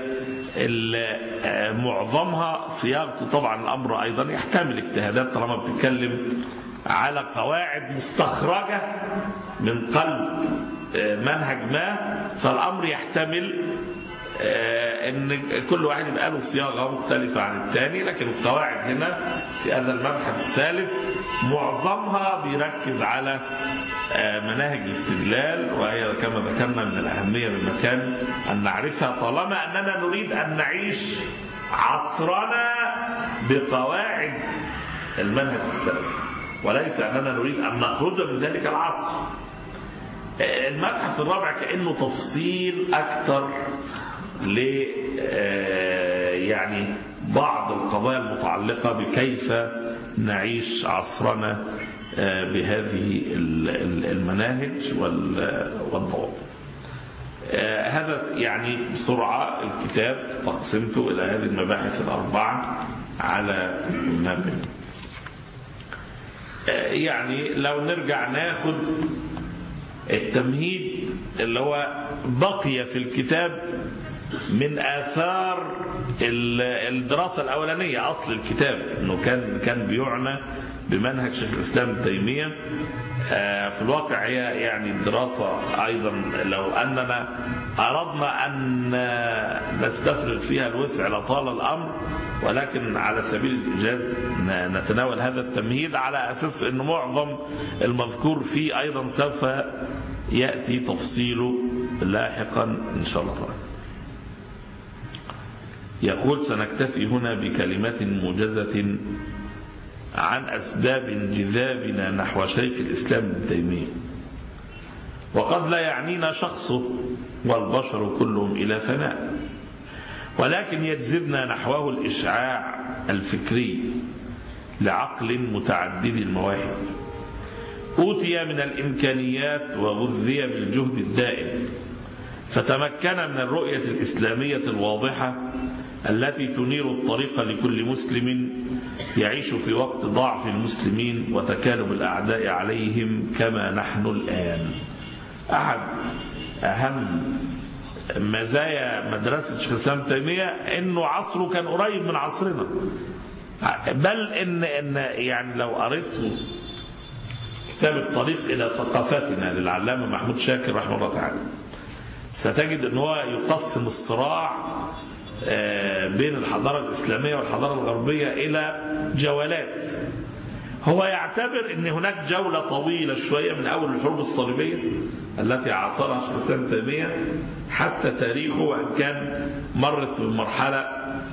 Speaker 3: معظمها صياغته طبعا الأمر أيضا يحتمل اجتهادات طالما بتتكلم على قواعد مستخرجة من قلب منهج ما، فالأمر يحتمل ان كل واحد يبقى له صياغه مختلفه عن الثاني. لكن القواعد هنا في هذا المبحث الثالث معظمها بيركز على مناهج الاستدلال، وهي كما ذكرنا من الاهميه بمكان ان نعرفها طالما اننا نريد ان نعيش عصرنا بقواعد المنهج السلفي، وليس اننا نريد ان نخرج من ذلك العصر. المبحث الرابع كأنه تفصيل أكثر ل يعني بعض القضايا المتعلقة بكيف نعيش عصرنا بهذه المناهج والضوابط. هذا يعني بسرعة الكتاب تقسمته إلى هذه المباحث الأربعة على ما بين. يعني لو نرجع ناخد التمهيد اللي هو بقي في الكتاب من آثار الدراسة الأولانية. أصل الكتاب أنه كان كان بيعنى بمنهج شيخ الإسلام ابن تيمية. في الواقع هي يعني الدراسة أيضا لو أننا أردنا أن نستفرغ فيها الوسع لطال الأمر، ولكن على سبيل الإيجاز نتناول هذا التمهيد على أساس أن معظم المذكور فيه أيضا سوف يأتي تفصيله لاحقا إن شاء الله تعالى. يقول: سنكتفي هنا بكلمات موجزة عن أسباب انجذابنا نحو شيخ الإسلام ابن تيمية، وقد لا يعنينا شخصه والبشر كلهم إلى فناء، ولكن يجذبنا نحوه الإشعاع الفكري لعقل متعدد المواهب، أوتي من الإمكانيات وغذي بالجهد الدائم، فتمكن من الرؤية الإسلامية الواضحة التي تنير الطريق لكل مسلم يعيش في وقت ضعف المسلمين وتكالب الأعداء عليهم كما نحن الآن. أحد أهم مزايا مدرسة شيخ الإسلام ابن تيمية إنه عصره كان قريب من عصرنا، بل إن, إن يعني لو قريت كتاب الطريق إلى ثقافتنا للعلامة محمود شاكر رحمه الله تعالى ستجد إن هو يقسم الصراع بين الحضارة الإسلامية والحضارة الغربية إلى جولات. هو يعتبر أن هناك جولة طويلة شوية من أول الحروب الصليبية التي عاصرها شيخ الإسلام ابن تيمية حتى تاريخه، وإن كان مرت بمرحلة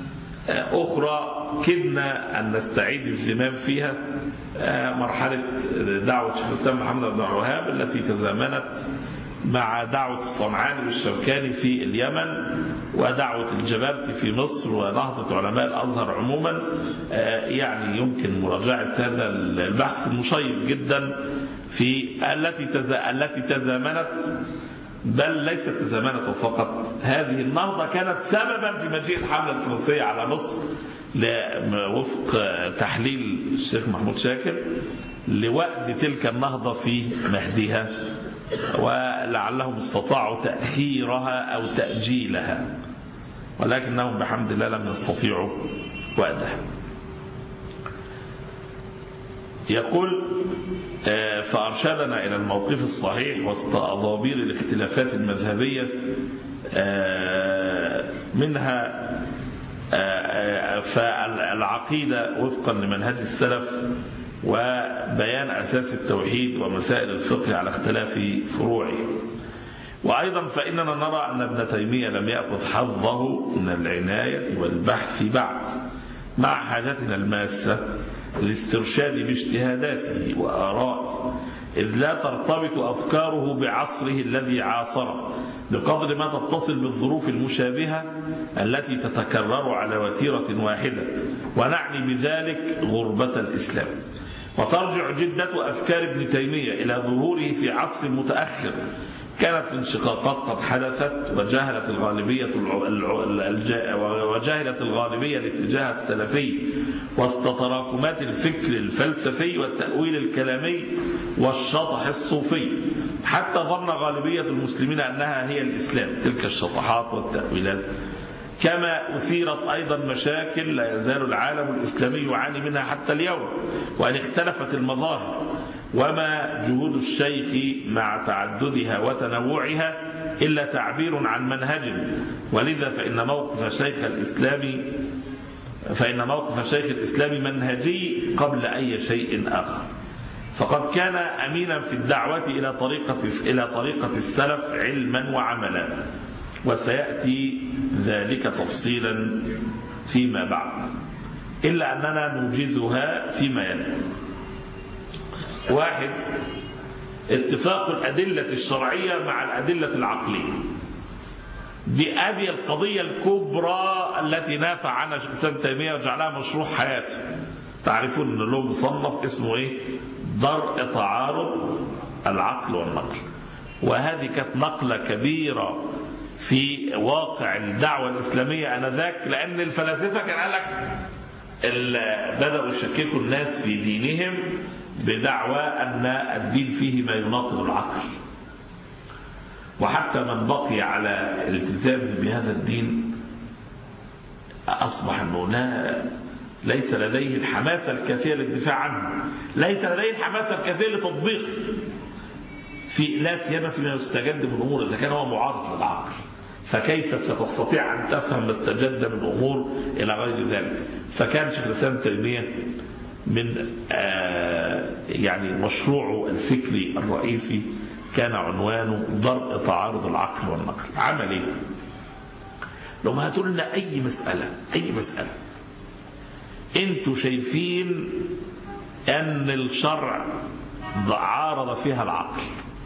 Speaker 3: أخرى كدنا أن نستعيد الزمام فيها، مرحلة دعوة شيخ الإسلام محمد بن عبد الوهاب التي تزامنت مع دعوة الصنعاني والشوكاني في اليمن ودعوة الجبرتي في مصر ونهضة علماء الأزهر عموما. يعني يمكن مراجعة هذا البحث المشيق جدا في التي التي تزامنت، بل ليست تزامنت فقط. هذه النهضة كانت سببا في مجيء الحملة الفرنسية على مصر وفق تحليل الشيخ محمود شاكر لوأد تلك النهضة في مهدها، ولعلهم استطاعوا تأخيرها أو تأجيلها، ولكنهم بحمد الله لم يستطيعوا وأدها. يقول: فأرشدنا إلى الموقف الصحيح وسط أضابير الاختلافات المذهبية، منها فالعقيدة وفقا لمنهج السلف وبيان أساس التوحيد ومسائل الفقه على اختلاف فروعه. وأيضا فإننا نرى أن ابن تيمية لم يأخذ حظه من العناية والبحث بعد، مع حاجتنا الماسة للاسترشاد باجتهاداته وآرائه، إذ لا ترتبط أفكاره بعصره الذي عاصره بقدر ما تتصل بالظروف المشابهة التي تتكرر على وتيرة واحدة، ونعني بذلك غربة الإسلام. وترجع جدة أفكار ابن تيمية إلى ظهوره في عصر متأخر كانت الانشقاقات قد حدثت، وجاهلت الغالبية وجاهلت الغالبية الاتجاه السلفي وسط تراكمات الفكر الفلسفي والتأويل الكلامي والشطح الصوفي، حتى ظن غالبية المسلمين أنها هي الإسلام تلك الشطحات والتأويلات كما أثيرت أيضا مشاكل لا يزال العالم الإسلامي يعاني منها حتى اليوم، وأن اختلفت المظاهر، وما جهود الشيخ مع تعددها وتنوعها إلا تعبير عن منهج. ولذا فإن موقف الشيخ الإسلامي فإن موقف الشيخ الإسلامي منهجي قبل أي شيء آخر، فقد كان أمينا في الدعوة إلى طريقة إلى طريقة السلف علما وعملا، وسيأتي ذلك تفصيلا فيما بعد، إلا أننا نوجزها فيما يلي. واحد، اتفاق الأدلة الشرعية مع الأدلة العقلية. بهذه القضية الكبرى التي نافع عنها شيخ الإسلام ابن تيمية وجعلها مشروع حياته. تعرفون أن له مصنف اسمه إيه؟ درء تعارض العقل والنقل، وهذه كانت نقلة كبيرة في واقع الدعوة الإسلامية آنذاك، لأن الفلاسفة كان قال لك بدأوا يشككوا الناس في دينهم بدعوى أن الدين فيه ما يناقض العقل، وحتى من بقي على الالتزام بهذا الدين أصبح أنه لا ليس لديه الحماسة الكافية للدفاع عنه، ليس لديه الحماسة الكافية لتطبيق في لا سيما فيما يستجد من أمور إذا كان هو معارض للعقل، فكيف ستستطيع أن تفهم ما استجد من أمور إلى غير ذلك. فكان شيخ الإسلام ابن تيمية من آه يعني مشروعه الفكري الرئيسي كان عنوانه درء تعارض العقل والنقل. عمل ايه؟ لو ما هاتوا لنا أي مسألة أي مسألة انتوا شايفين أن الشرع عارض فيها العقل،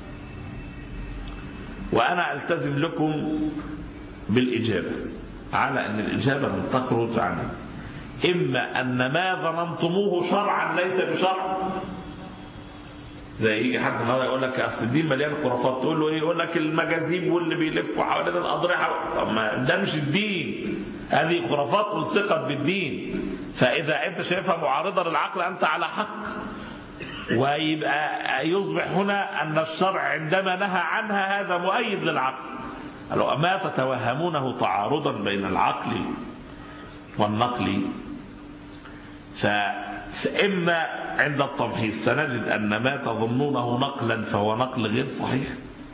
Speaker 3: وأنا ألتزم لكم بالإجابة على أن الإجابة لم تخرج عنه، إما أن ما ظننتموه شرعا ليس بشرع، زي يجي حد النهارده يقول لك أصل الدين مليان خرافات، تقول له إيه؟ يقول لك المجاذيب واللي بيلفوا حوالين الأضرحة. طب ما ده مش الدين، هذه خرافات ألصقت بالدين. فإذا أنت شايفها معارضة للعقل أنت على حق، ويبقى يصبح هنا أن الشرع عندما نهى عنها هذا مؤيد للعقل. لو ما تتوهمونه تعارضا بين العقل والنقل، فإما عند التمحيص سنجد أن ما تظنونه نقلا فهو نقل غير صحيح،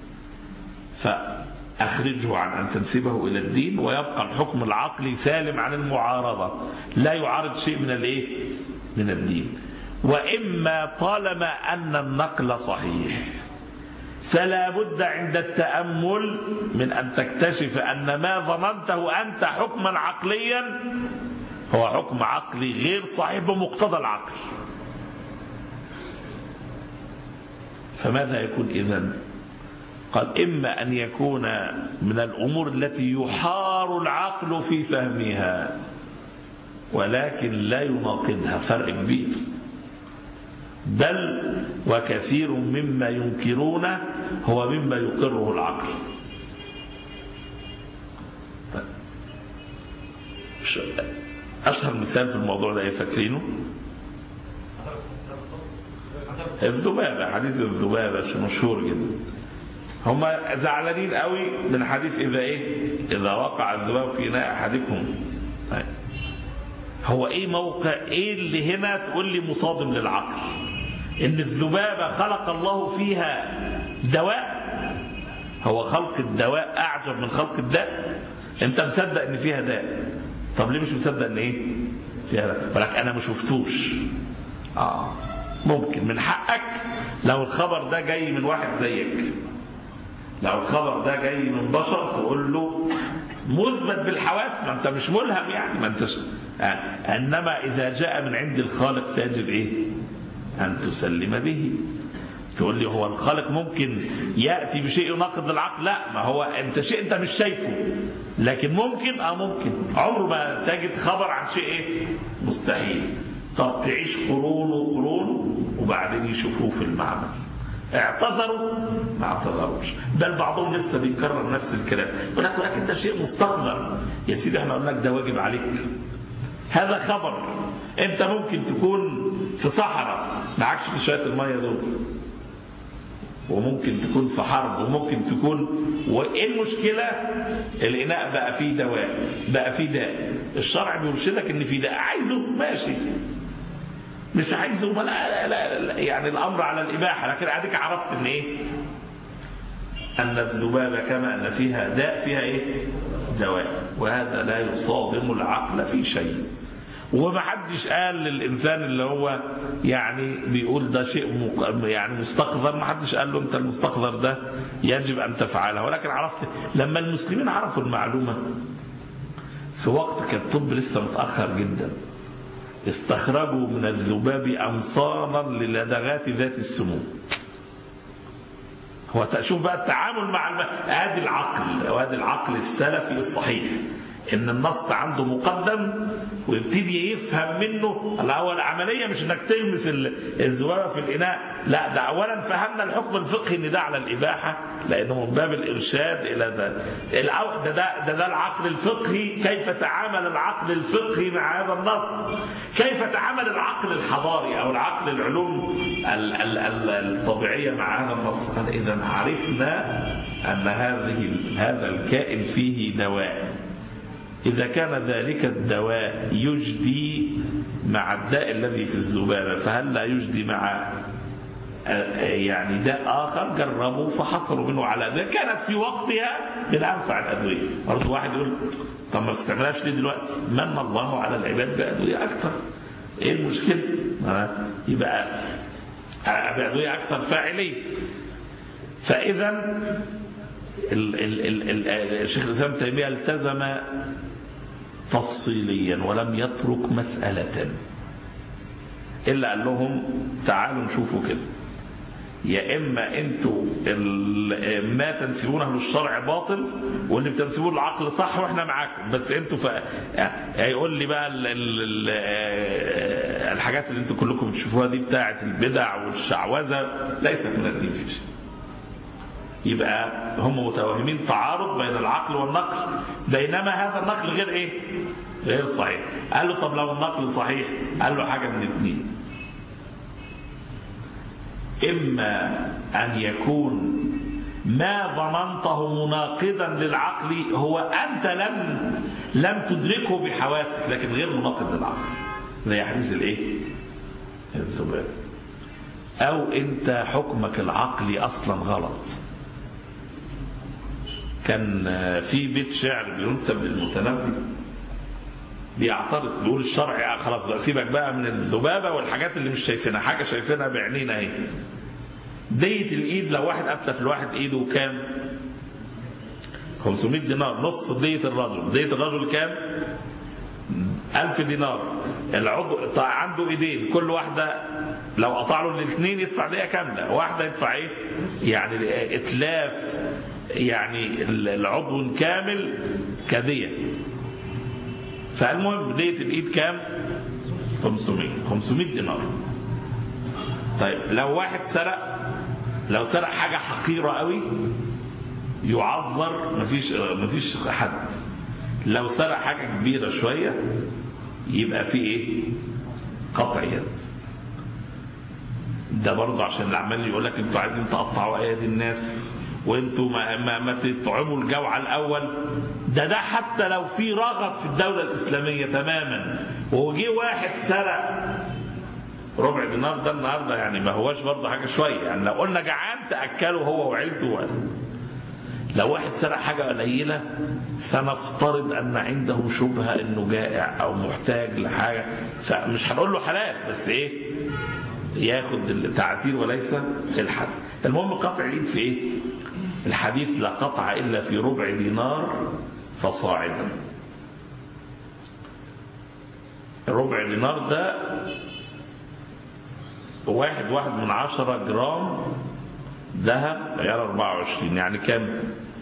Speaker 3: فأخرجه عن أن تنسبه إلى الدين، ويبقى الحكم العقلي سالم عن المعارضة، لا يعارض شيء من الايه من الدين. وإما طالما أن النقل صحيح فلا بد عند التأمل من أن تكتشف أن ما ظننته أنت حكما عقليا هو حكم عقلي غير صحيح بمقتضى العقل. فماذا يكون إذن؟ قال إما أن يكون من الأمور التي يحار العقل في فهمها ولكن لا يناقضها، فرق كبير، بل وكثير مما ينكرونه هو مما يقره العقل. أشهر مثال في الموضوع ده فاكرينه؟ الذبابة، حديث الذبابة مشهور جدا. هم زعلانين قوي من حديث إذا إيه إذا وقع الذباب في إناء أحدكم. طيب هو إيه موقع إيه اللي هنا تقول لي مصادم للعقل؟ إن الذبابة خلق الله فيها دواء، هو خلق الدواء أعجب من خلق الداء؟ أنت مصدق إن فيها داء، طب ليه مش مصدق إن إيه فيها داء؟ ولك أنا ما شفتوش. آه ممكن من حقك لو الخبر ده جاي من واحد زيك، لو الخبر ده جاي من بشر تقول له مثبت بالحواس، ما انت مش ملهم يعني، ما انتش يعني. انما اذا جاء من عند الخالق فيجب ايه ان تسلم به. تقول لي هو الخالق ممكن ياتي بشيء يناقض العقل؟ لا، ما هو انت شيء انت مش شايفه، لكن ممكن اه ممكن عمره ما تجد خبر عن شيء ايه مستحيل. طب تعيش قرون وقرون وبعدين يشوفوه في المعمل، اعتذروا ما اعتذروش، بل بعضهم لسه بيكرر نفس الكلام، يقول لك ولكن ده شيء مستقذر. يا سيدي احنا قلنا لك ده واجب عليك، هذا خبر. انت ممكن تكون في صحراء معكش في شويه الميه دول، وممكن تكون في حرب وممكن تكون. وايه المشكلة؟ الإناء بقى فيه دواء، بقى فيه داء، الشرع بيرشدك ان في داء، عايزه ماشي، مش عايزه ما لا لا لا يعني الأمر على الإباحة. لكن اديك عرفت ان ايه؟ أن الذبابة كما أن فيها داء فيها ايه؟ دواء، وهذا لا يصادم العقل في شيء. ومحدش قال للإنسان اللي هو يعني بيقول ده شيء يعني مستقذر، محدش قال له أنت المستقذر ده يجب أن تفعله. ولكن عرفت لما المسلمين عرفوا المعلومة في وقت كان الطب لسه متأخر جدا، استخرجوا من الذباب أمصارا للدغات ذات السموم. هو شوف بقى التعامل مع الم... هذا العقل، وهذا العقل السلفي الصحيح، ان النص عنده مقدم ويبتدي يفهم منه الاول. عمليه مش انك تلمس الذبابه في الاناء، لا، ده اولا فهمنا الحكم الفقهي ان ده على الاباحه، لانه من باب الارشاد الى ده. ده ده, ده, ده العقل الفقهي. كيف تعامل العقل الفقهي مع هذا النص؟ كيف تعامل العقل الحضاري او العقل العلوم الطبيعيه مع هذا النص؟ قال اذا عرفنا ان هذه هذا الكائن فيه دواء. إذا كان ذلك الدواء يجدي مع الداء الذي في الذبابة، فهل لا يجدي مع يعني داء آخر؟ جربوا فحصلوا منه على ذلك، كانت في وقتها من أنفع الأدوية. برضه واحد يقول طب ما تستعملهاش ليه دلوقتي؟ من الله على العباد بأدوية أكثر، إيه المشكلة؟ يبقى بأدوية أكثر فاعلية. فإذا الشيخ الإسلام ابن تيمية التزم تفصيليا ولم يترك مسألة إلا قال لهم تعالوا نشوفوا كده، يا إما أنتوا ما تنسبونه للشرع باطل واللي بتنسبوه للعقل صح وإحنا معاكم، بس أنتوا ف... هيقول لي بقى ال... ال... الحاجات اللي أنتوا كلكم بتشوفوها دي بتاعة البدع والشعوذة ليست من الدين في شيء. يبقى هم متوهمين تعارض بين العقل والنقل، بينما هذا النقل غير ايه؟ غير صحيح. قال له طب لو النقل صحيح، قال له حاجة من اثنين، اما ان يكون ما ظننته مناقضا للعقل هو انت لم لم تدركه بحواسك لكن غير مناقض للعقل، زي حديث الايه؟ الذباب. او انت حكمك العقلي اصلا غلط. كان في بيت شعر بينسب للمتنبي بيعترض، بيقول الشرع خلاص بقى سيبك بقى من الذبابه والحاجات اللي مش شايفينها، حاجه شايفينها بعينينا اهي. دية الايد لو واحد اتلف الواحد ايده كام؟ خمسمائة دينار، نص دية الرجل. دية الرجل كام؟ ألف دينار. العضو عنده ايدين، كل واحده لو قطع له الاثنين يدفع دية كامله، واحده يدفع ايه؟ يعني اتلاف يعني العضو كامل كدية. فالمهم دية الايد كام؟ خمسمائة خمسمائة دينار. طيب لو واحد سرق، لو سرق حاجة حقيرة قوي يعذر، مفيش مفيش حد. لو سرق حاجة كبيرة شوية يبقى في ايه؟ قطع يد. ده برضه عشان العمال يقول لك انتوا عايزين تقطعوا ايادي الناس وانتوا ما, ما, ما تطعموا الجوع الاول. ده ده حتى لو في رغب في الدولة الاسلامية تماما وجي واحد سرق ربع دينار، ده النهارده يعني ما هواش برضه حاجة شوية. يعني لو قلنا جعان تأكله هو وعيلته. لو واحد سرق حاجة قليلة سنفترض أن عنده شبهة أنه جائع أو محتاج لحاجة، فمش هنقول له حلال، بس إيه؟ ياخد التعزير وليس الحد. المهم قطع اليد في إيه؟ الحديث لا قطع إلا في ربع دينار فصاعدا. ربع دينار ده واحد واحد من عشرة جرام ذهب غير أربعة وعشرين، يعني كام؟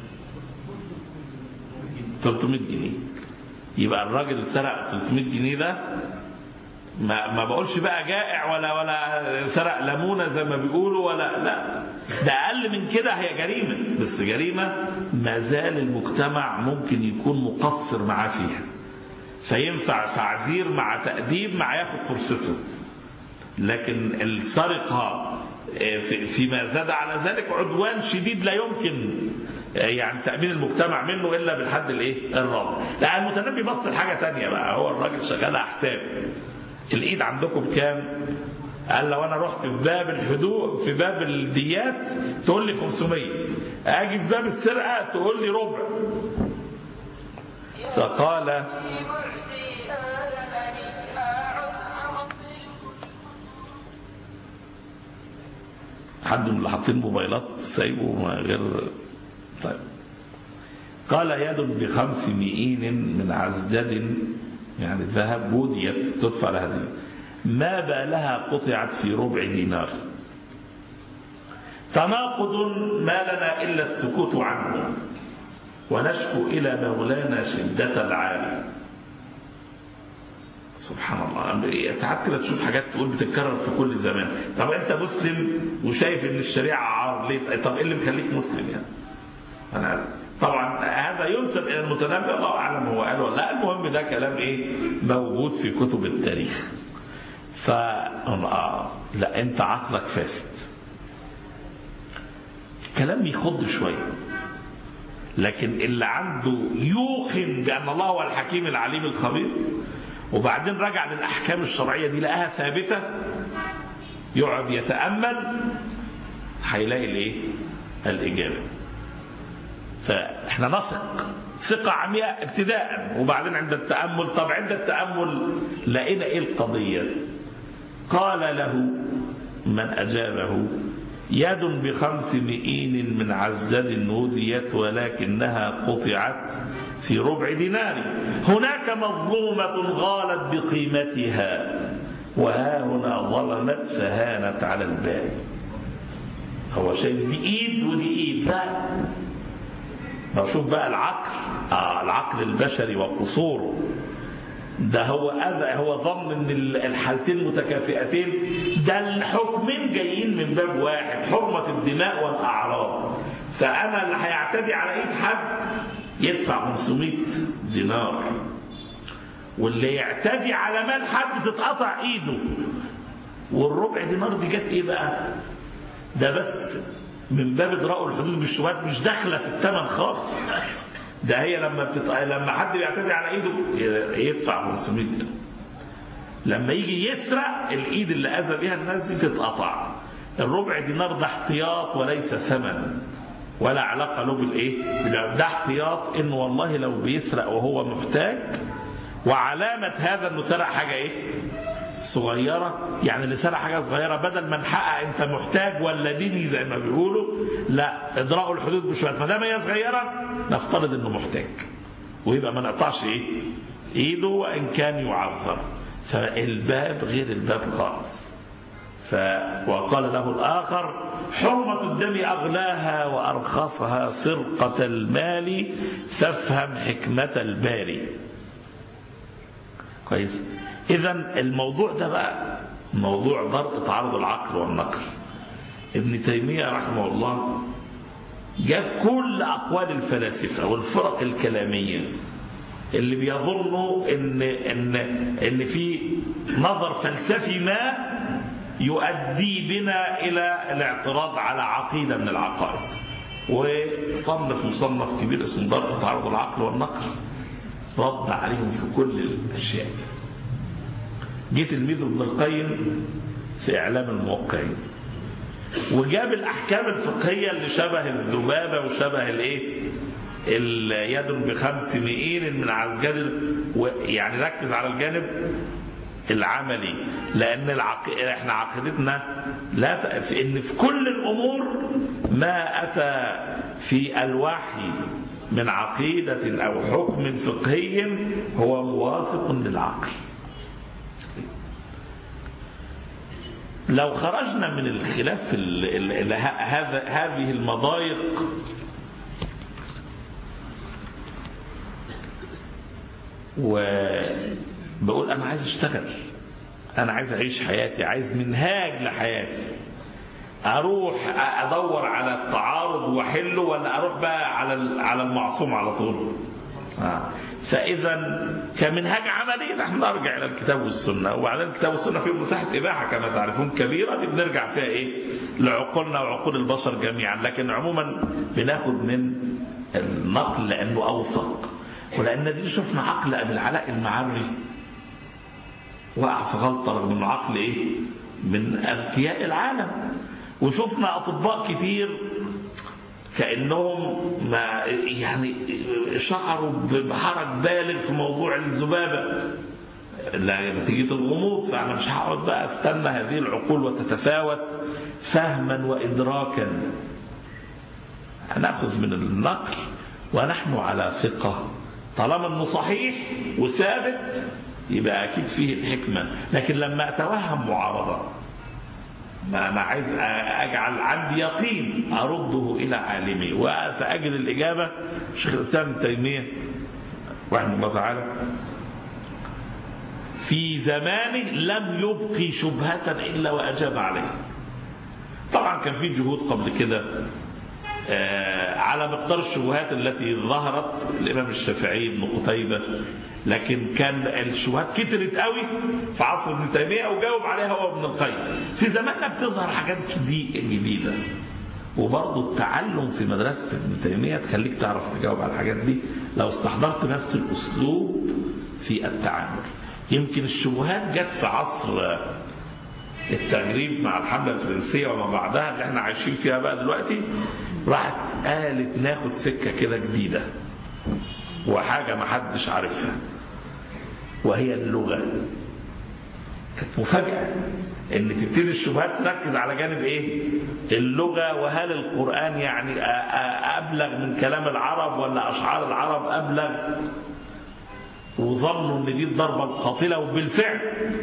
Speaker 3: ثلاثمائة جنيه. يبقى الراجل سرق ثلاثمائة جنيه ده ما ما بقولش بقى جائع ولا ولا سرق ليمونه زي ما بيقولوا، ولا لا، ده اقل من كده، هي جريمه، بس جريمه ما زال المجتمع ممكن يكون مقصر معاه فيها، فينفع تعذير مع تأديب مع ياخد فرصته. لكن السرقه فيما زاد على ذلك عدوان شديد لا يمكن يعني تأمين المجتمع منه إلا بالحد الايه الرابع. لا المتنبي بص لحاجة تانية بقى، هو الراجل شغال أحساب. الإيد عندكم بكام؟ قال لو أنا رحت في باب الحدود في باب الديات تقول لي خمسمية، أجي في باب السرقة تقول لي ربع. فقال حد من اللي حاطين موبايلات سايبه غير طيب. قال يد بخمس مئين من عزدد يعني ذهب بوديت تدفع لها دي ما بالها قطعت في ربع دينار. تناقض ما لنا إلا السكوت عنه ونشكو إلى مولانا شدة العالي. سبحان الله، ساعات كده تشوف حاجات تقول بتتكرر في كل زمان. طب انت مسلم وشايف ان الشريعة عار ليه؟ طب ايه اللي مخليك مسلم يعني؟ أنا طبعا هذا ينسب الى المتنبي، الله اعلم هو قال ولا لا، المهم ده كلام ايه موجود في كتب التاريخ. ف لا انت عقلك فاسد. كلام يخض شويه، لكن اللي عنده يوقن بان الله هو الحكيم العليم الخبير وبعدين رجع للاحكام الشرعيه دي لقاها ثابته يقعد يتامل هيلاقي الايه الاجابه. فاحنا نثق ثقه عمياء ابتداء، وبعدين عند التامل طب عند التامل لقينا ايه القضيه. قال له من اجابه يد بخمس مئين من عزد نوديت ولكنها قطعت في ربع دينار. هناك مظلومة غالت بقيمتها وها هنا ظلمت فهانت على البال. هو شايف دي ايد ودي ايد. لا لو شوف بقى العقل آه العقل البشري وقصوره ده هو أذى، هو ظن ان الحالتين متكافئتين، ده الحكمين جايين من باب واحد، حرمة الدماء والأعراض. فأنا اللي هيعتدي على ايد حد يدفع خمسمائة دينار، واللي يعتدي على مال حد تتقطع ايده. والربع دينار دي جت ايه بقى؟ ده بس من باب إدراء الحدود بالشبهات، مش داخله في الثمن خالص. ده هي لما بتت... لما حد بيعتدي على ايده يدفع خمسمائة دينار. لما يجي يسرق الايد اللي اذى بها الناس دي تتقطع. الربع دينار ده احتياط وليس ثمن، ولا علاقه له بالايه؟ ده احتياط انه والله لو بيسرق وهو محتاج، وعلامه هذا انه سرق حاجه ايه؟ صغيرة. يعني اللي سرق حاجة صغيرة بدل ما نحقق انت محتاج ولا ديني زي ما بيقولوا، لا إدراء الحدود بشوية ما دام هي صغيرة نفترض انه محتاج ويبقى ما نقطعش ايه ايده وان كان يعذر. فالباب غير الباب خالص. ف... وقال له الآخر حرمة الدم أغلاها وأرخصها سرقة المال فافهم حكمة الباري. كويس. إذن الموضوع ده بقى موضوع درء تعارض العقل والنقل. ابن تيمية رحمه الله جاب كل أقوال الفلاسفة والفرق الكلامية اللي بيظنوا إن, إن, إن في نظر فلسفي ما يؤدي بنا إلى الاعتراض على عقيدة من العقائد، وصنف مصنف كبير اسمه درء تعارض العقل والنقل رد عليهم في كل الأشياء. جه تلميذ ابن القيم في إعلام الموقعين وجاب الأحكام الفقهية اللي شبه الذبابة وشبه الايه اليد بخمس مئين من على الجانب، يعني ركز على الجانب العملي، لأن العق... احنا عقيدتنا لا ت... في إن في كل الأمور ما أتى في الوحي من عقيدة أو حكم فقهي هو موافق للعقل. لو خرجنا من الخلاف ال... ال... ال... هذا هذه المضايق وبقول أنا عايز أشتغل، أنا عايز أعيش حياتي، عايز منهاج لحياتي، أروح أدور على التعارض وحله ولا أروح بقى على على المعصوم على طول؟ فإذا كمنهج عملي نحن نرجع إلى الكتاب والسنة، وبعدين الكتاب والسنة فيه مساحة إباحة كما تعرفون كبيرة، دي بنرجع فيها إيه لعقولنا وعقول البشر جميعا. لكن عموما بناخد من النقل لأنه أوثق، ولأن دي شفنا عقل أبي العلاء المعري وقع في غلطة رغم أنه عقل إيه من أذكياء العالم، وشفنا أطباء كتير كأنهم ما يعني شعروا بحرج بالغ في موضوع الذبابة نتيجة الغموض. فأنا مش هقعد بقى استنى هذه العقول وتتفاوت فهما وإدراكا، هنأخذ من النقل ونحن على ثقة طالما انه صحيح وثابت يبقى أكيد فيه الحكمة. لكن لما أتوهم معارضة ما أنا عايز أجعل عندي يقين أرده إلى عالمي وسأجل الإجابة. شيخ الإسلام ابن تيمية رحمه الله تعالى في زمانه لم يبقي شبهة إلا وأجاب عليه. طبعا كان في جهود قبل كده على مقدار الشبهات التي ظهرت الإمام الشافعي ابن قتيبة، لكن كان الشبهات كترت قوي في عصر ابن تيمية وجاوب عليها هو ابن القيم. في زماننا بتظهر حاجات جديدة، وبرضه التعلم في مدرسة ابن تيمية تخليك تعرف تجاوب على الحاجات دي لو استحضرت نفس الأسلوب في التعامل. يمكن الشبهات جت في عصر التغريب مع الحملة الفرنسية وما بعدها اللي احنا عايشين فيها بقى دلوقتي، راحت قالت ناخد سكة كده جديدة وحاجة ما حدش عارفها وهي اللغة. كانت مفاجأة ان تبتدي الشبهات تركز على جانب ايه اللغة، وهل القرآن يعني أبلغ من كلام العرب ولا أشعار العرب أبلغ، وظنوا ان دي الضربة القاتلة، وبالفعل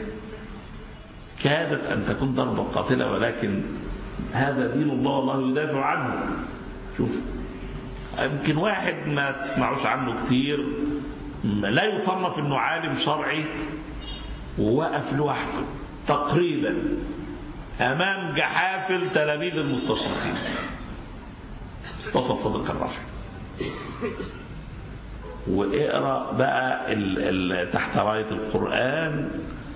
Speaker 3: كادت أن تكون ضربة قاتلة، ولكن هذا دين الله والله يدافع عنه. شوف يمكن واحد ما تسمعوش عنه كتير لا يصنف انه عالم شرعي ووقف لوحده تقريبا امام جحافل تلاميذ المستشرقين، مصطفى صادق الرافعي. واقرا بقى ال ال تحت راية القرآن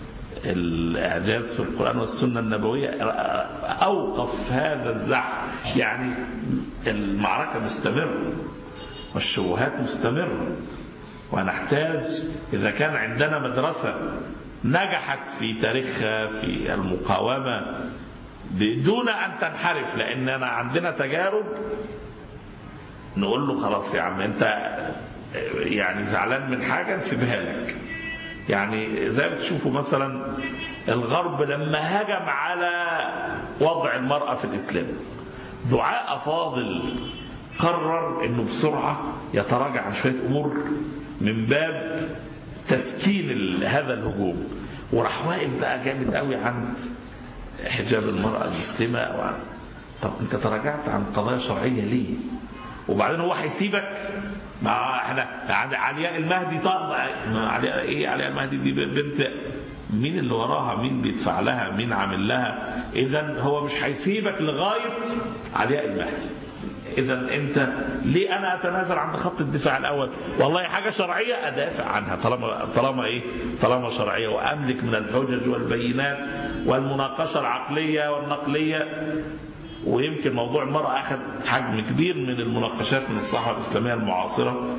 Speaker 3: الإعجاز في القرآن والسنة النبوية أوقف هذا الزحف. يعني المعركة مستمرة والشبهات مستمرة، ونحتاج إذا كان عندنا مدرسة نجحت في تاريخها في المقاومة بدون أن تنحرف، لأننا عندنا تجارب نقول له خلاص يا عم أنت يعني زعلان من حاجة نسيبها لك. يعني زي ما بتشوفوا مثلا الغرب لما هجم على وضع المرأة في الإسلام، دعاء فاضل قرر انه بسرعة يتراجع عن شوية امور من باب تسكين هذا الهجوم، وراح واقف بقى جامد قوي عند حجاب المرأة المسلمة أو عن... طب انت تراجعت عن قضايا شرعية ليه؟ وبعدين هو هيسيبك مع احنا علياء المهدي. طب علياء ايه؟ علياء المهدي دي بنت مين اللي وراها؟ مين بيدفع لها؟ مين عامل لها؟ اذا هو مش هيسيبك لغايه علياء المهدي. اذا انت ليه انا اتنازل عند خط الدفاع الاول؟ والله حاجه شرعيه ادافع عنها طالما طالما ايه؟ طالما شرعيه، واملك من الحجج والبينات والمناقشه العقليه والنقليه. ويمكن موضوع المرأة أخذ حجم كبير من المناقشات من الصحوة الإسلامية المعاصرة،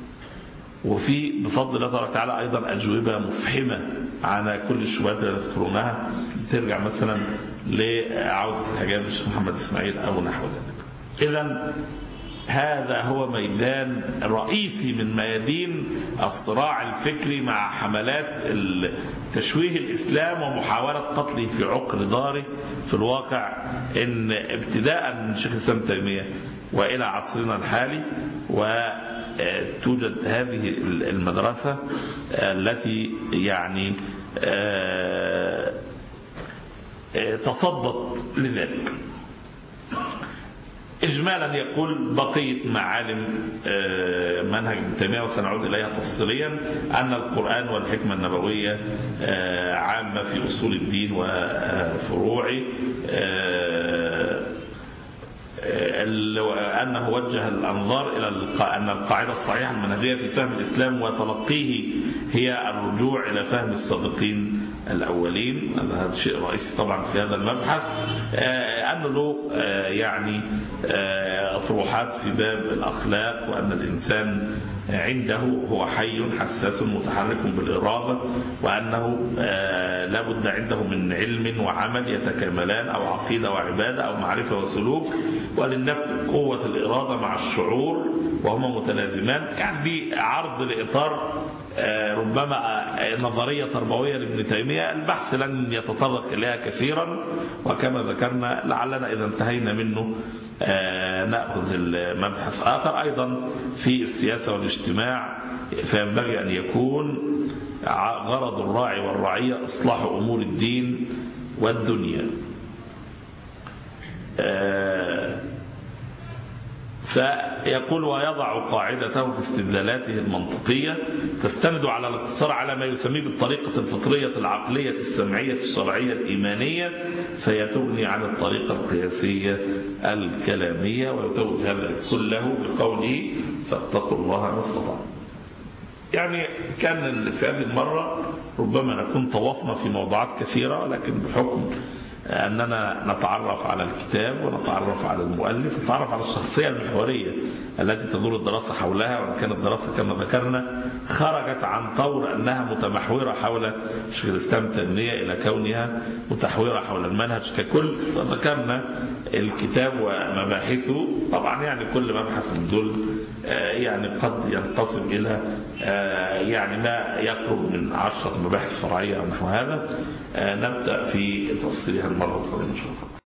Speaker 3: وفي بفضل الله تبارك وتعالى أيضا أجوبة مفحمة على كل الشبهات اللي تذكرونها ترجع مثلا لعودة الحجاب للشيخ محمد إسماعيل أو نحو ذلك. إذن هذا هو ميدان رئيسي من ميادين الصراع الفكري مع حملات تشويه الإسلام ومحاولة قتله في عقر داره. في الواقع إن ابتداء من شيخ الإسلام ابن تيمية وإلى عصرنا الحالي وتوجد هذه المدرسة التي يعني تصدت لذلك. إجمالا يقول بقية معالم منهج ابن تيمية وسنعود إليها تفصيليا أن القرآن والحكمة النبوية عامة في أصول الدين وفروعه، أنه وجه الأنظار إلى أن القاعدة الصحيحة المنهجية في فهم الإسلام وتلقيه هي الرجوع إلى فهم السابقين الأولين. هذا شيء رئيسي طبعا في هذا المبحث، أنه له يعني أطروحات في باب الأخلاق، وأن الإنسان عنده هو حي حساس متحرك بالإرادة، وأنه لا بد عنده من علم وعمل يتكاملان، أو عقيدة وعبادة، أو معرفة وسلوك، وللنفس قوة الإرادة مع الشعور وهما متلازمان. كان دي عرض لإطار ربما نظرية تربوية لابن تيمية، البحث لن يتطرق إليها كثيرا، وكما ذكرنا لعلنا إذا انتهينا منه نأخذ المبحث آخر. أيضا في السياسة والاجتماع فينبغي أن يكون غرض الراعي والرعية إصلاح أمور الدين والدنيا. فيقول ويضع قاعدته في استدلالاته المنطقية تستند على الاقتصار على ما يسميه بالطريقة الفطرية العقلية السمعية الشرعية الإيمانية، فهي تغني عن الطريقة القياسية الكلامية. ويتوج هذا كله بقوله فاتقوا الله ما استطعتم. يعني كان في هذه المرة ربما نكون طوفنا في موضوعات كثيرة، لكن بحكم أننا نتعرف على الكتاب ونتعرف على المؤلف ونتعرف على الشخصية المحورية التي تدور الدراسة حولها، وإن كانت الدراسة كما ذكرنا خرجت عن طور أنها متمحورة حول شيخ الإسلام تيمية إلى كونها متحورة حول المنهج ككل، وذكرنا الكتاب ومباحثه. طبعا يعني كل مبحث من دول يعني قد ينقسم إلى يعني ما يقرب من عشرة مباحث فرعية أو نحو هذا. نبدأ في تفصيلها المرة القادمة إن شاء الله.